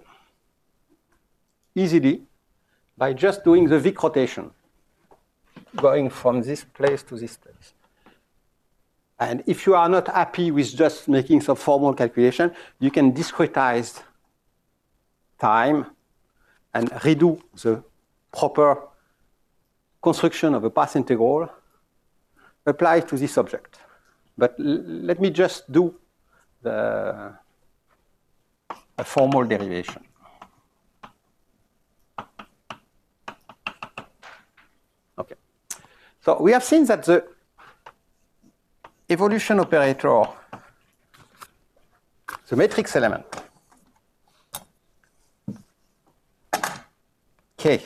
easily by just doing the Wick rotation, going from this place to this place. And if you are not happy with just making some formal calculation, you can discretize time and redo the proper construction of a path integral applied to this object. But let me just do a formal derivation. Okay. So we have seen that the evolution operator, the matrix element, K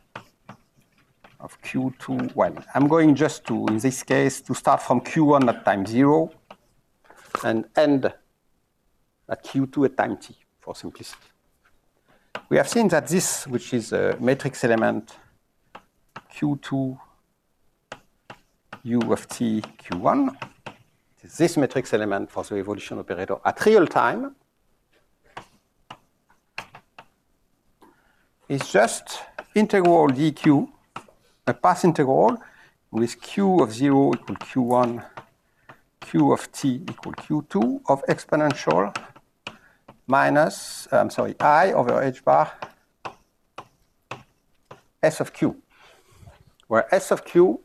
of Q2, well, I'm going just to, in this case, to start from Q1 at time 0 and end at Q2 at time t, for simplicity. We have seen that this, which is a matrix element Q2 u of t q1, this matrix element for the evolution operator at real time, is just integral dq, a path integral with q of 0 equal q1, q of t equal q2 of exponential minus, I over h bar s of q, where s of q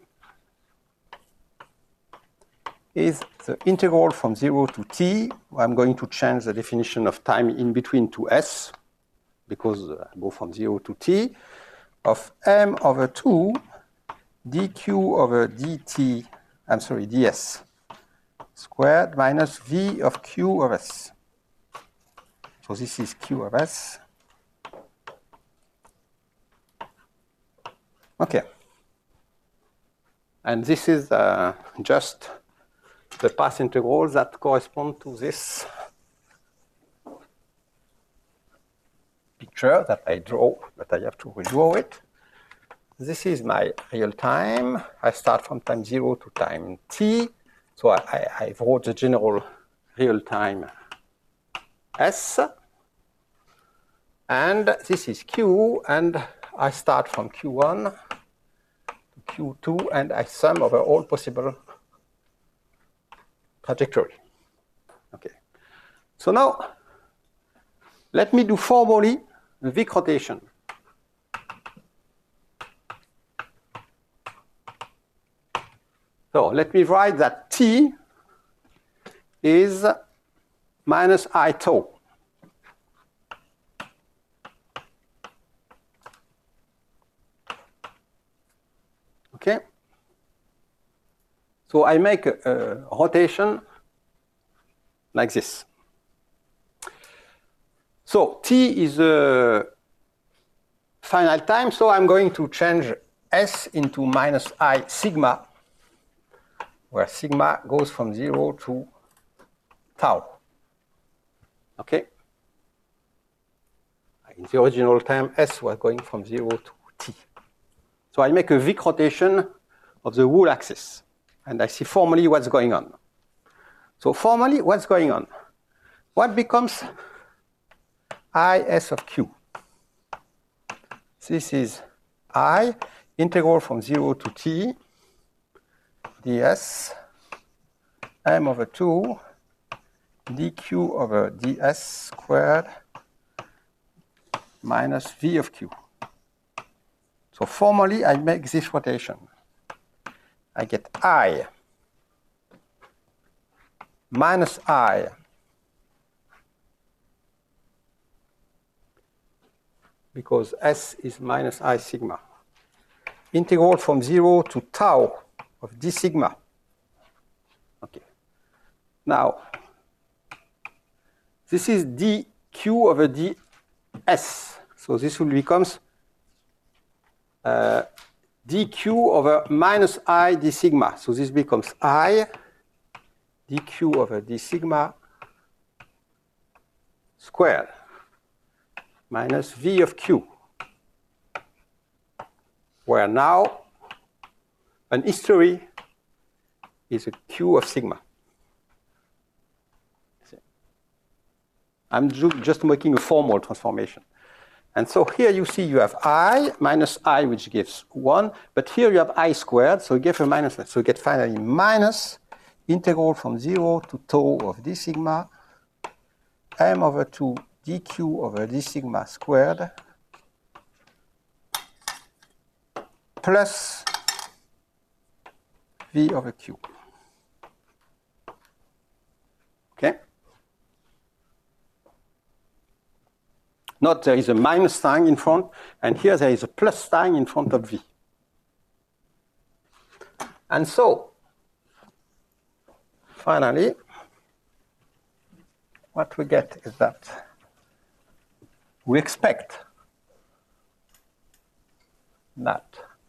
is the integral from 0 to t. I'm going to change the definition of time in between to s, because I go from 0 to t, of m over 2 dq over dt, ds squared minus v of q of s. So this is q of s. Okay. And this is just the path integrals that correspond to this picture that I draw, but I have to redraw it. This is my real time. I start from time 0 to time t. So I wrote the general real time S. And this is Q, and I start from Q1 to Q2, and I sum over all possible trajectory. Okay. So now, let me do formally the Wick rotation. So let me write that t is minus I tau. Okay? So I make a rotation like this. So t is a finite time, so I'm going to change s into minus I sigma, where sigma goes from 0 to tau. Okay? In the original time, s was going from 0 to t. So I make a Wick rotation of the whole axis, and I see formally what's going on. So formally, what's going on? What becomes is of q? This is I, integral from 0 to t, ds, m over 2, dq over ds squared minus v of q. So formally, I make this rotation. I get I minus I because s is minus I sigma. Integral from 0 to tau of d sigma. Okay. Now, this is dq over ds. So this will become dq over minus I d sigma. So this becomes I dq over d sigma squared minus v of q, where now an history is a q of sigma. I'm just making a formal transformation. And so here you see you have I minus I, which gives 1, but here you have I squared, so you get a minus. So you get finally minus integral from 0 to tau of d sigma m over 2 dq over d sigma squared plus v over q. Okay? Note there is a minus sign in front, and here there is a plus sign in front of v. And so, finally, what we get is that we expect that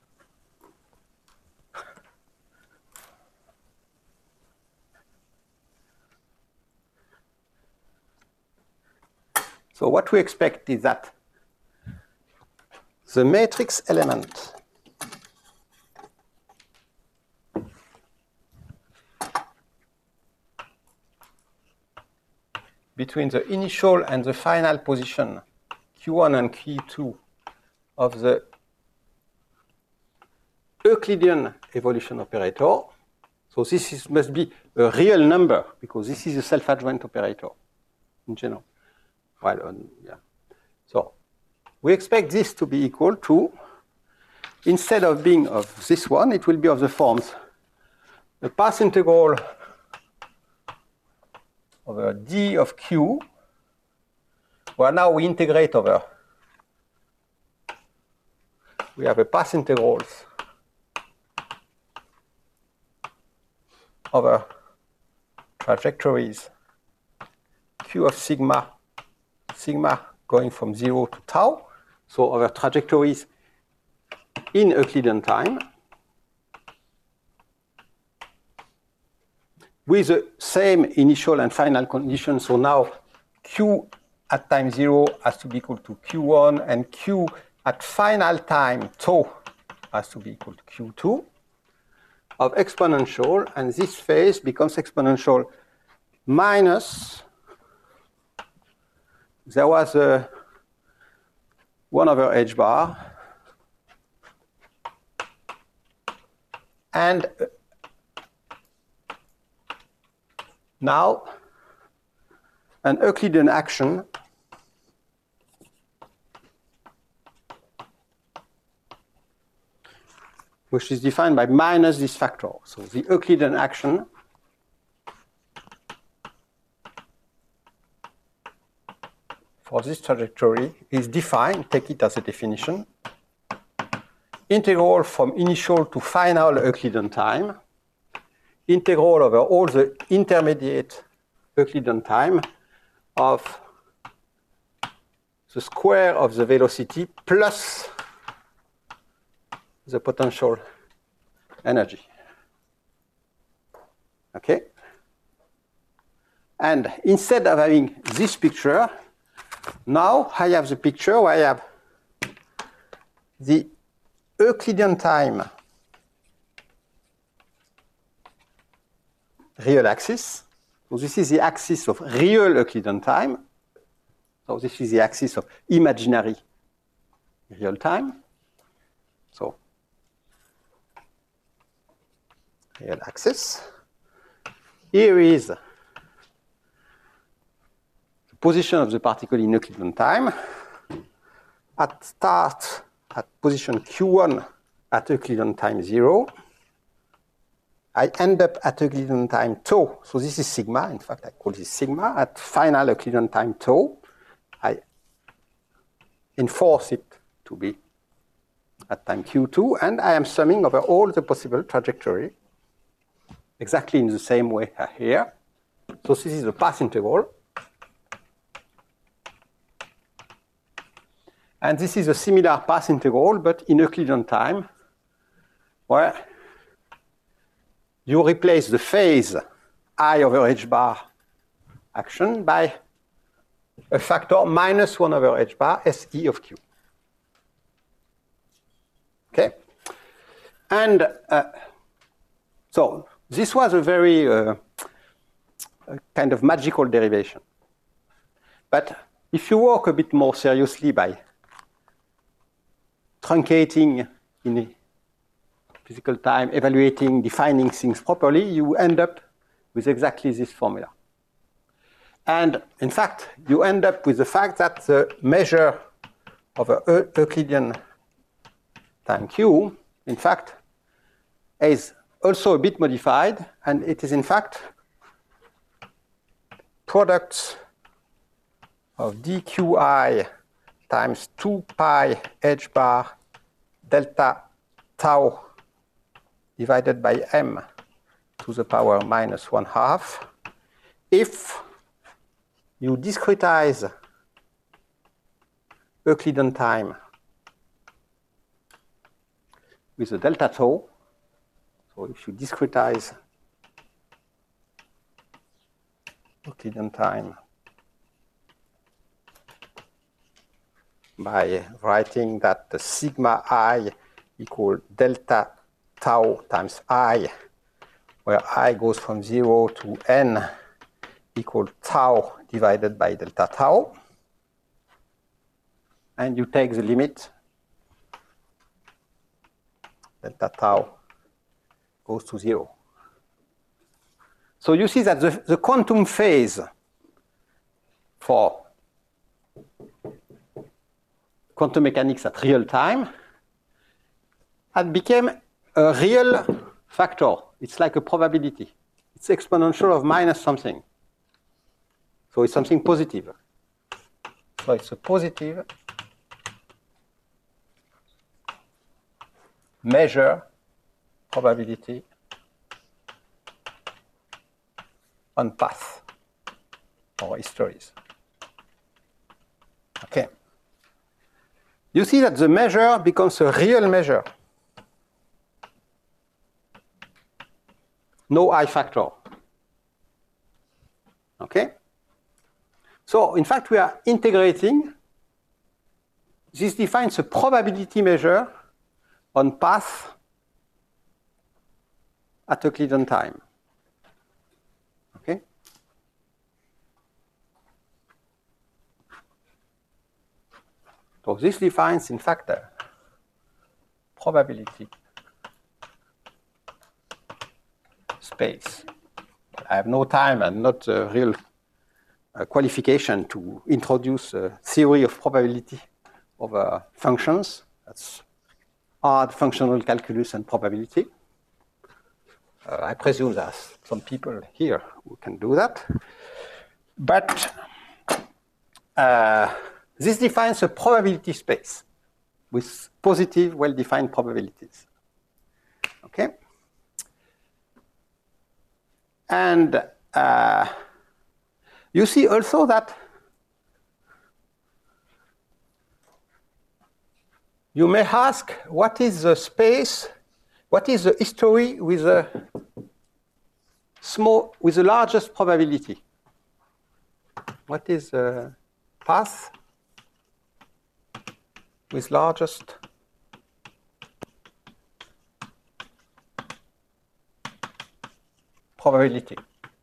so what we expect is that the matrix element between the initial and the final position, Q1 and Q2, of the Euclidean evolution operator. So this must be a real number, because this is a self-adjoint operator in general. Well, yeah. So we expect this to be equal to, instead of being of this one, it will be of the forms the path integral over d of q, where now we integrate over. We have a path integrals over trajectories q of sigma, sigma going from 0 to tau, so over trajectories in Euclidean time, with the same initial and final conditions. So now q at time 0 has to be equal to q1, and q at final time tau has to be equal to q2 of exponential, and this phase becomes exponential minus, there was a 1 over h bar, and now an Euclidean action which is defined by minus this factor. So the Euclidean action for this trajectory is defined, take it as a definition, integral from initial to final Euclidean time, integral over all the intermediate Euclidean time of the square of the velocity plus the potential energy. Okay? And instead of having this picture, now I have the picture where I have the Euclidean time real axis. So this is the axis of real Euclidean time. So this is the axis of imaginary real time. So real axis. Here is the position of the particle in Euclidean time. At start, at position q1 at Euclidean time 0. I end up at Euclidean time tau. So this is sigma. In fact, I call this sigma. At final Euclidean time tau, I enforce it to be at time q2, and I am summing over all the possible trajectory exactly in the same way here. So this is the path integral. And this is a similar path integral, but in Euclidean time, where you replace the phase I over h bar action by a factor minus 1 over h bar SE of q. Okay? And so this was a very kind of magical derivation. But if you work a bit more seriously by truncating in physical time, evaluating, defining things properly, you end up with exactly this formula. And in fact, you end up with the fact that the measure of a Euclidean time q, in fact, is also a bit modified, and it is in fact products of dqi times 2 pi h bar delta tau divided by m to the power minus 1/2 if you discretize Euclidean time with the delta tau. So if you discretize Euclidean time by writing that the sigma I equal delta tau times I, where I goes from 0 to n equal tau divided by delta tau. And you take the limit. Delta tau goes to 0. So you see that the quantum phase for quantum mechanics at real time had become a real factor. It's like a probability. It's exponential of minus something. So it's something positive. So it's a positive measure probability on path or histories. Okay. You see that the measure becomes a real measure. No I factor. Okay? So, in fact, we are integrating. This defines a probability measure on path at Euclidean time. Okay? So this defines, in fact, a probability space. I have no time and not a real qualification to introduce a theory of probability over functions. That's hard functional calculus and probability. I presume there's some people here who can do that. But this defines a probability space with positive, well-defined probabilities. Okay? And you see also that you may ask, what is the space, what is the history with the largest probability? What is the path with largest probability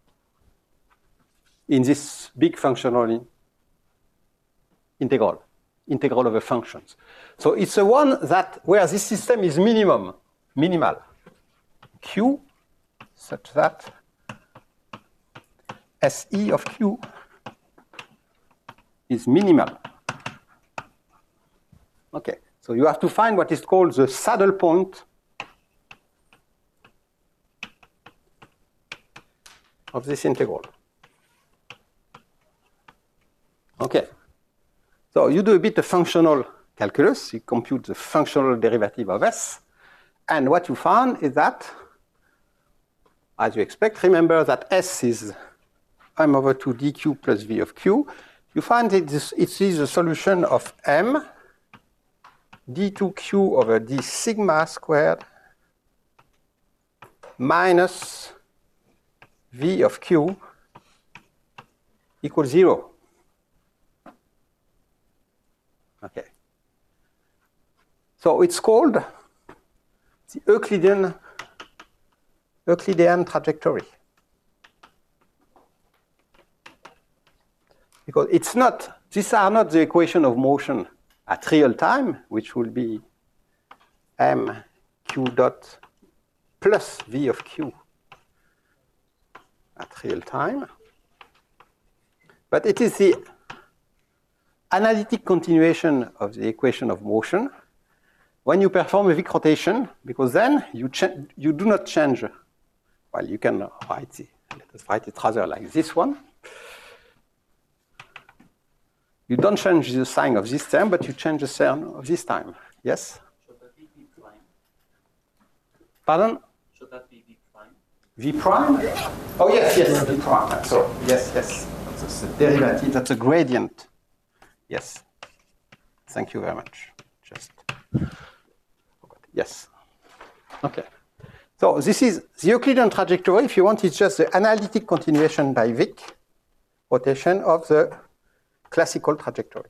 in this big functional integral of the functions? So it's the one that where this system is minimal, Q, such that SE of Q is minimal. Okay, so you have to find what is called the saddle point of this integral. Okay, so you do a bit of functional calculus. You compute the functional derivative of S. And what you found is that, as you expect, remember that S is m over 2 dq plus v of q. You find it is a solution of m d2q over d sigma squared minus v of q equals 0. Okay. So it's called the Euclidean trajectory. Because it's not, these are not the equation of motion at real time, which will be m q dot plus v of q at real time. But it is the analytic continuation of the equation of motion when you perform a Wick rotation, because then you do not change. Well, you can write it, let us write it rather like this one. You don't change the sign of this term, but you change the sign of this time. Yes? Should that be V prime? Pardon? Should that be V prime? V prime? Oh, yes, V prime. So, yes. That's a derivative, that's a gradient. Yes. Thank you very much. Just, yes. Okay. So this is the Euclidean trajectory. If you want, it's just the analytic continuation by Wick rotation of the classical trajectory.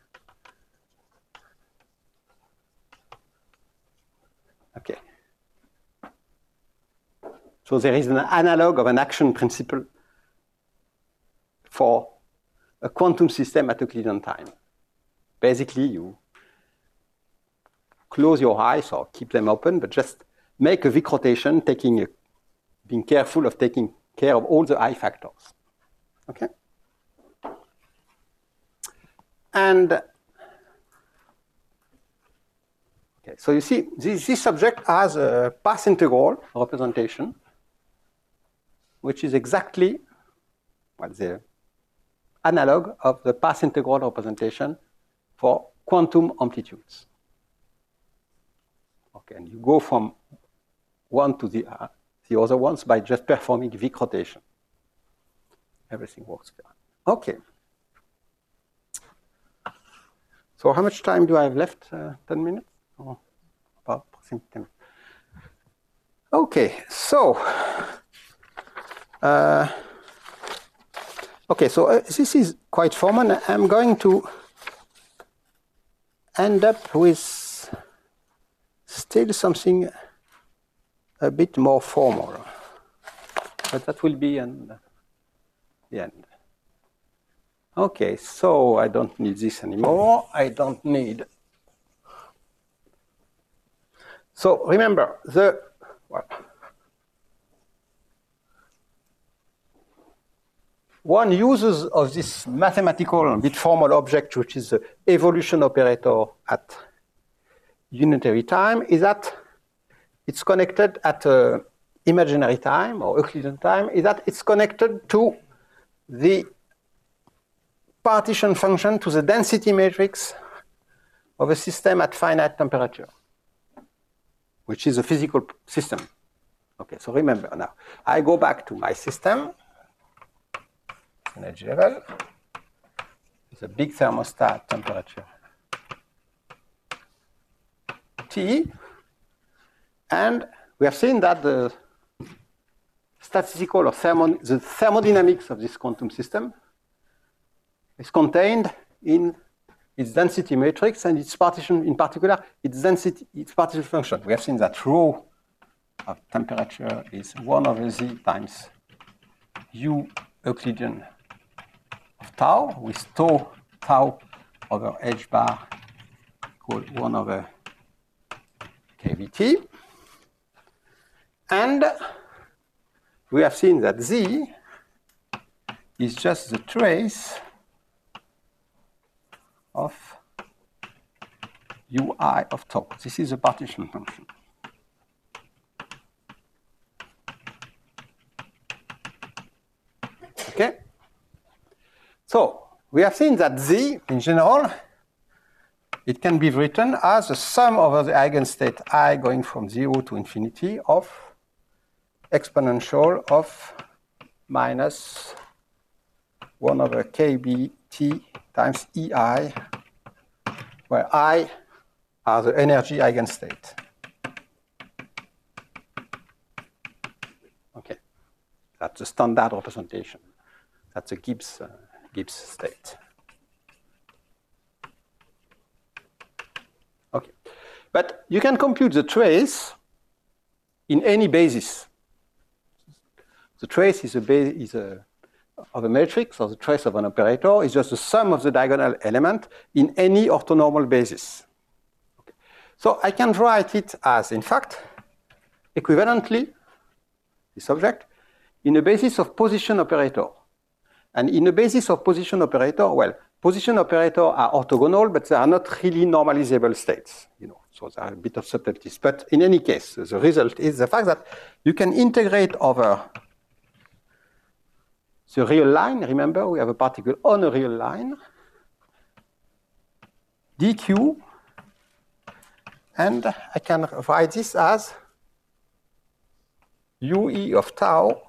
Okay. So there is an analog of an action principle for a quantum system at Euclidean time. Basically, you close your eyes or keep them open, but just make a Wick rotation, being careful of taking care of all the I factors. Okay? And okay, so you see, this object has a path integral representation, which is exactly the analog of the path integral representation for quantum amplitudes. Okay, and you go from one to the other ones by just performing Wick rotation. Everything works fine. Okay. So how much time do I have left? 10 minutes? Oh, about 10 minutes. Okay, so this is quite formal. I'm going to end up with still something a bit more formal, but that will be in the end. Okay, so I don't need this anymore. I don't need. So remember, one uses of this mathematical, bit formal object, which is the evolution operator at unitary time, is that it's connected at imaginary time or Euclidean time, is that it's connected to the partition function, to the density matrix of a system at finite temperature, which is a physical system. Okay, so remember now, I go back to my system, energy level, with a big thermostat temperature T, and we have seen that the statistical or the thermodynamics of this quantum system is contained in its density matrix and its partition, in particular, its density, its partition function. We have seen that rho of temperature is 1 over z times u Euclidean of tau, with tau over h bar equal 1 over kVt. And we have seen that z is just the trace of ui of tau. This is a partition function. Okay? So we have seen that z, in general, it can be written as a sum over the eigenstate I going from 0 to infinity of exponential of minus 1 over kBt times EI, where I are the energy eigenstate. Okay, that's the standard representation. That's a Gibbs state. Okay, but you can compute the trace in any basis. The trace is of a matrix, or the trace of an operator, is just the sum of the diagonal element in any orthonormal basis. Okay. So I can write it as, in fact, equivalently, this object, in a basis of position operator. And in a basis of position operator, well, position operators are orthogonal, but they are not really normalizable states, so there are a bit of subtleties. But in any case, the result is the fact that you can integrate over the real line. Remember, we have a particle on a real line, dq, and I can write this as ue of tau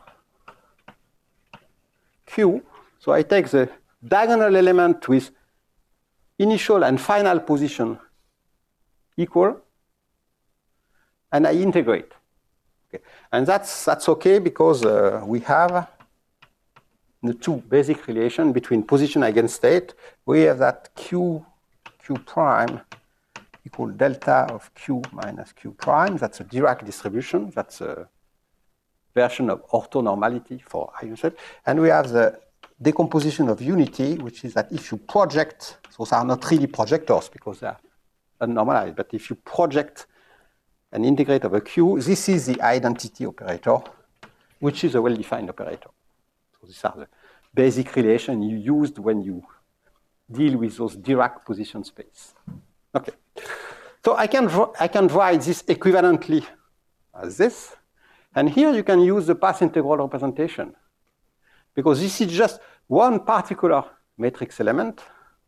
q. So I take the diagonal element with initial and final position equal, and I integrate. Okay. And that's okay because we have the two basic relation between position eigenstate. We have that q prime equal delta of q minus q prime. That's a Dirac distribution. That's a version of orthonormality for eigenstate. And we have the decomposition of unity, which is that if you project, those are not really projectors because they are unnormalized, but if you project an integrate over Q, this is the identity operator, which is a well-defined operator. So these are the basic relations you used when you deal with those Dirac position space. Okay. So I can write this equivalently as this. And here you can use the path integral representation, because this is just one particular matrix element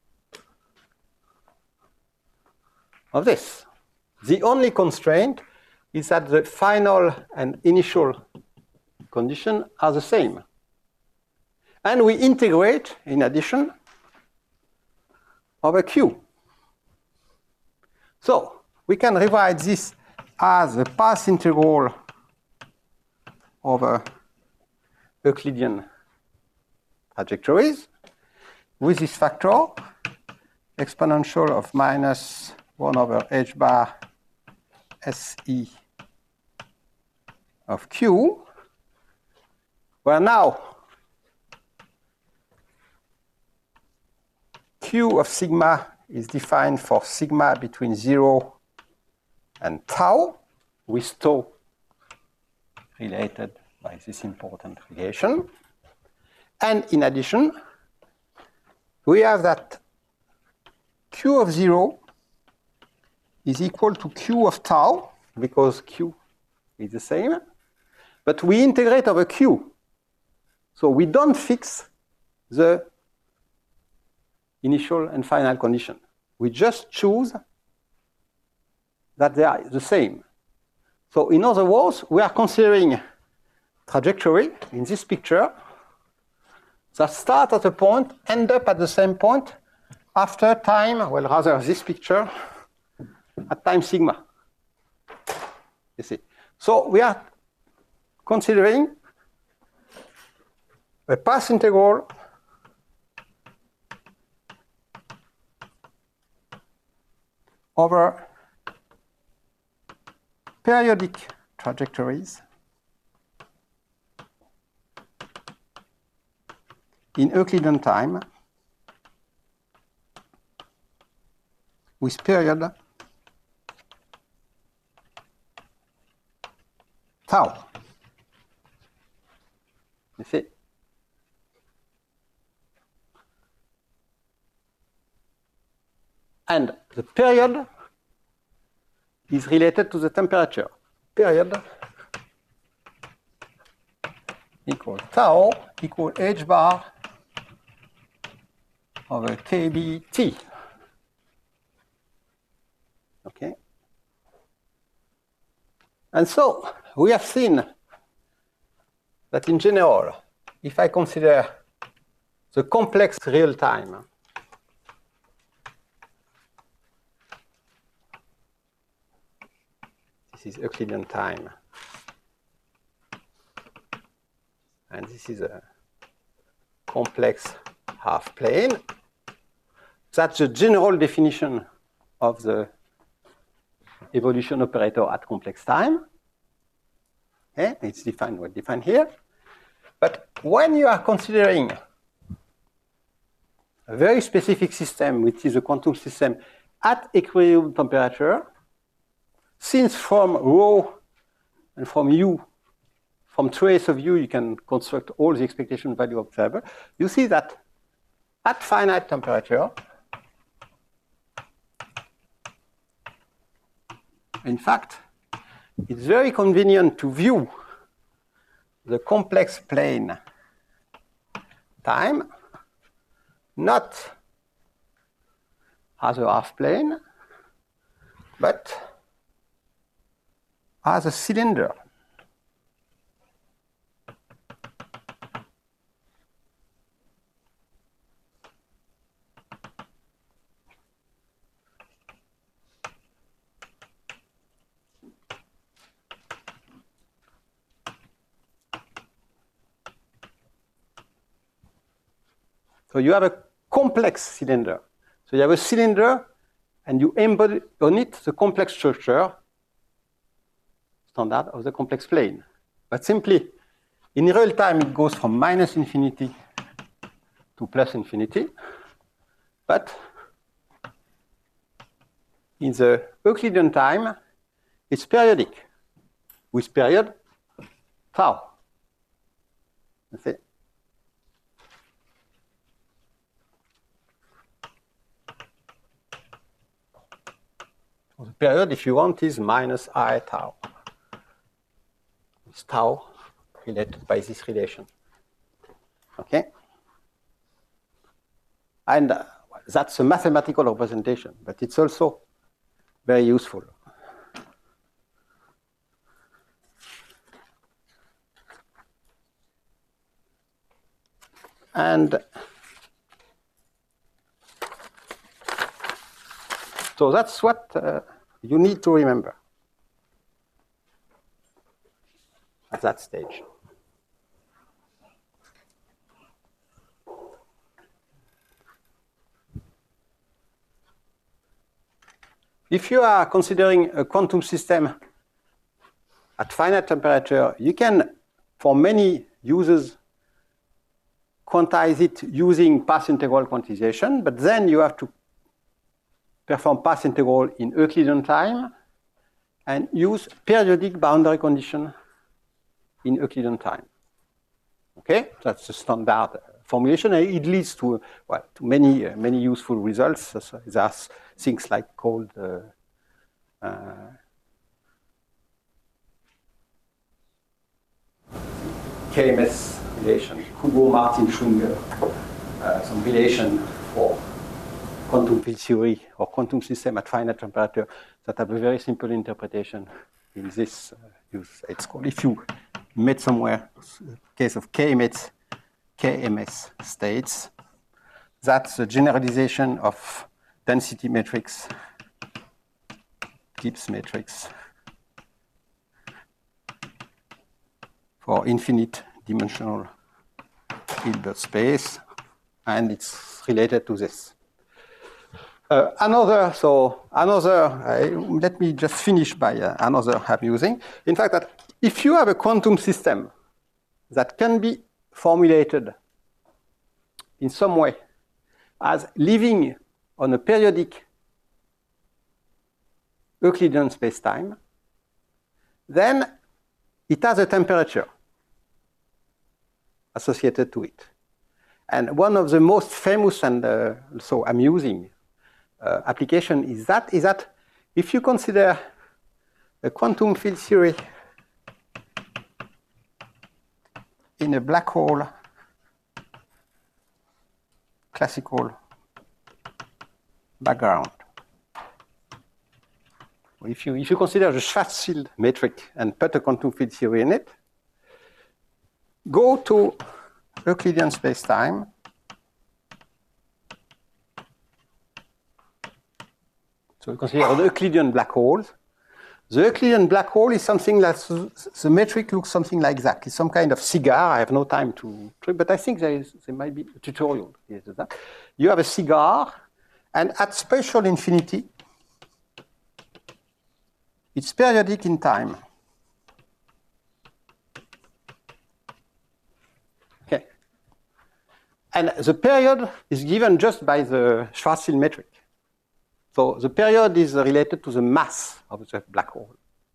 of this. The only constraint is that the final and initial condition are the same. And we integrate, in addition, over Q. So we can rewrite this as a path integral over Euclidean trajectories with this factor, exponential of minus 1 over h bar SE of Q, where now Q of sigma is defined for sigma between 0 and tau, with tau related by this important relation. And in addition, we have that Q of 0 is equal to Q of tau, because Q is the same, but we integrate over Q. So we don't fix the initial and final condition. We just choose that they are the same. So in other words, we are considering trajectory in this picture that start at a point, end up at the same point after time, well, rather this picture, at time sigma. You see. So we are considering a path integral over periodic trajectories in Euclidean time with period tau. You see? And the period is related to the temperature. Period equal tau equal h bar over kBT. Okay? And so we have seen that in general, if I consider the complex real time, this is Euclidean time, and this is a complex half plane. That's the general definition of the evolution operator at complex time. Okay? It's defined, well defined here. But when you are considering a very specific system, which is a quantum system at equilibrium temperature, since from rho and from u, from trace of u, you can construct all the expectation value observer, you see that at finite temperature, in fact, it's very convenient to view the complex plane time not as a half plane, but as a cylinder. So you have a complex cylinder. So you have a cylinder and you embody on it the complex structure standard of the complex plane. But simply, in real time, it goes from minus infinity to plus infinity. But in the Euclidean time, it's periodic with period tau. You see? So the period, if you want, is minus I tau. It's tau related by this relation. Okay? And that's a mathematical representation, but it's also very useful. And so that's what you need to remember at that stage. If you are considering a quantum system at finite temperature, you can, for many users, quantize it using path integral quantization, but then you have to perform path integral in Euclidean time and use periodic boundary condition in Euclidean time. Okay, that's the standard formulation, and it leads to, well, to many useful results. So there's things like called KMS relation, Hugo-Martin-Schwinger, some relation for quantum field theory or quantum system at finite temperature that have a very simple interpretation in this use. It's called, if you met somewhere, case of KMS states, that's a generalization of density matrix, Gibbs matrix for infinite dimensional Hilbert space, and it's related to this. Let me just finish by another I'm using. In fact, that if you have a quantum system that can be formulated in some way as living on a periodic Euclidean spacetime, then it has a temperature associated to it. And one of the most famous and also amusing application is that if you consider a quantum field theory in a black hole classical background, if you consider the Schwarzschild metric and put a quantum field theory in it, go to Euclidean spacetime, so we consider the Euclidean black hole. The Euclidean black hole is something that the metric looks something like that. It's some kind of cigar. I have no time to trip, but I think there might be a tutorial related to that. You have a cigar, and at spatial infinity, it's periodic in time. Okay. And the period is given just by the Schwarzschild metric. So the period is related to the mass of the black hole.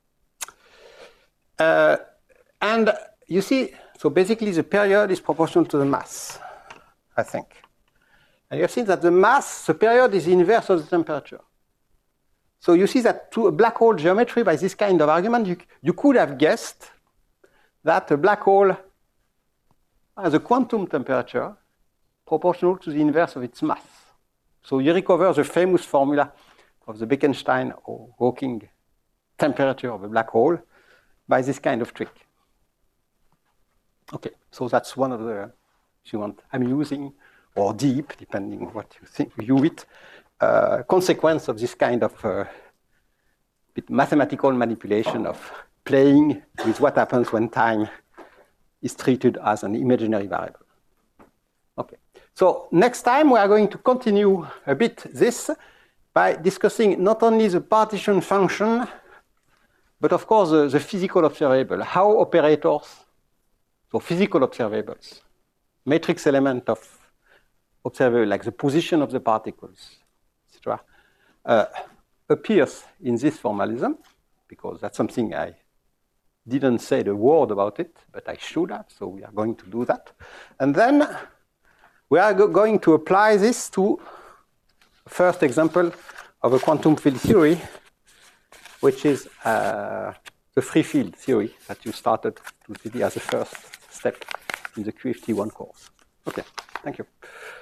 And you see, so basically the period is proportional to the mass, I think. And you have seen that the mass, the period is the inverse of the temperature. So you see that to a black hole geometry, by this kind of argument, you could have guessed that a black hole has a quantum temperature proportional to the inverse of its mass. So you recover the famous formula of the Bekenstein or Hawking temperature of a black hole by this kind of trick. Okay, so that's one of the, if you want, amusing or deep, depending on what you think, view it, consequence of this kind of bit mathematical manipulation of playing with what happens when time is treated as an imaginary variable. Okay. So next time we are going to continue a bit this by discussing not only the partition function, but of course the physical observable, how operators, so physical observables, matrix element of observable, like the position of the particles, etc., appears in this formalism, because that's something I didn't say the word about it, but I should have, so we are going to do that. And then we are going to apply this to the first example of a quantum field theory, which is the free field theory that you started to study as a first step in the QFT1 course. Okay, thank you.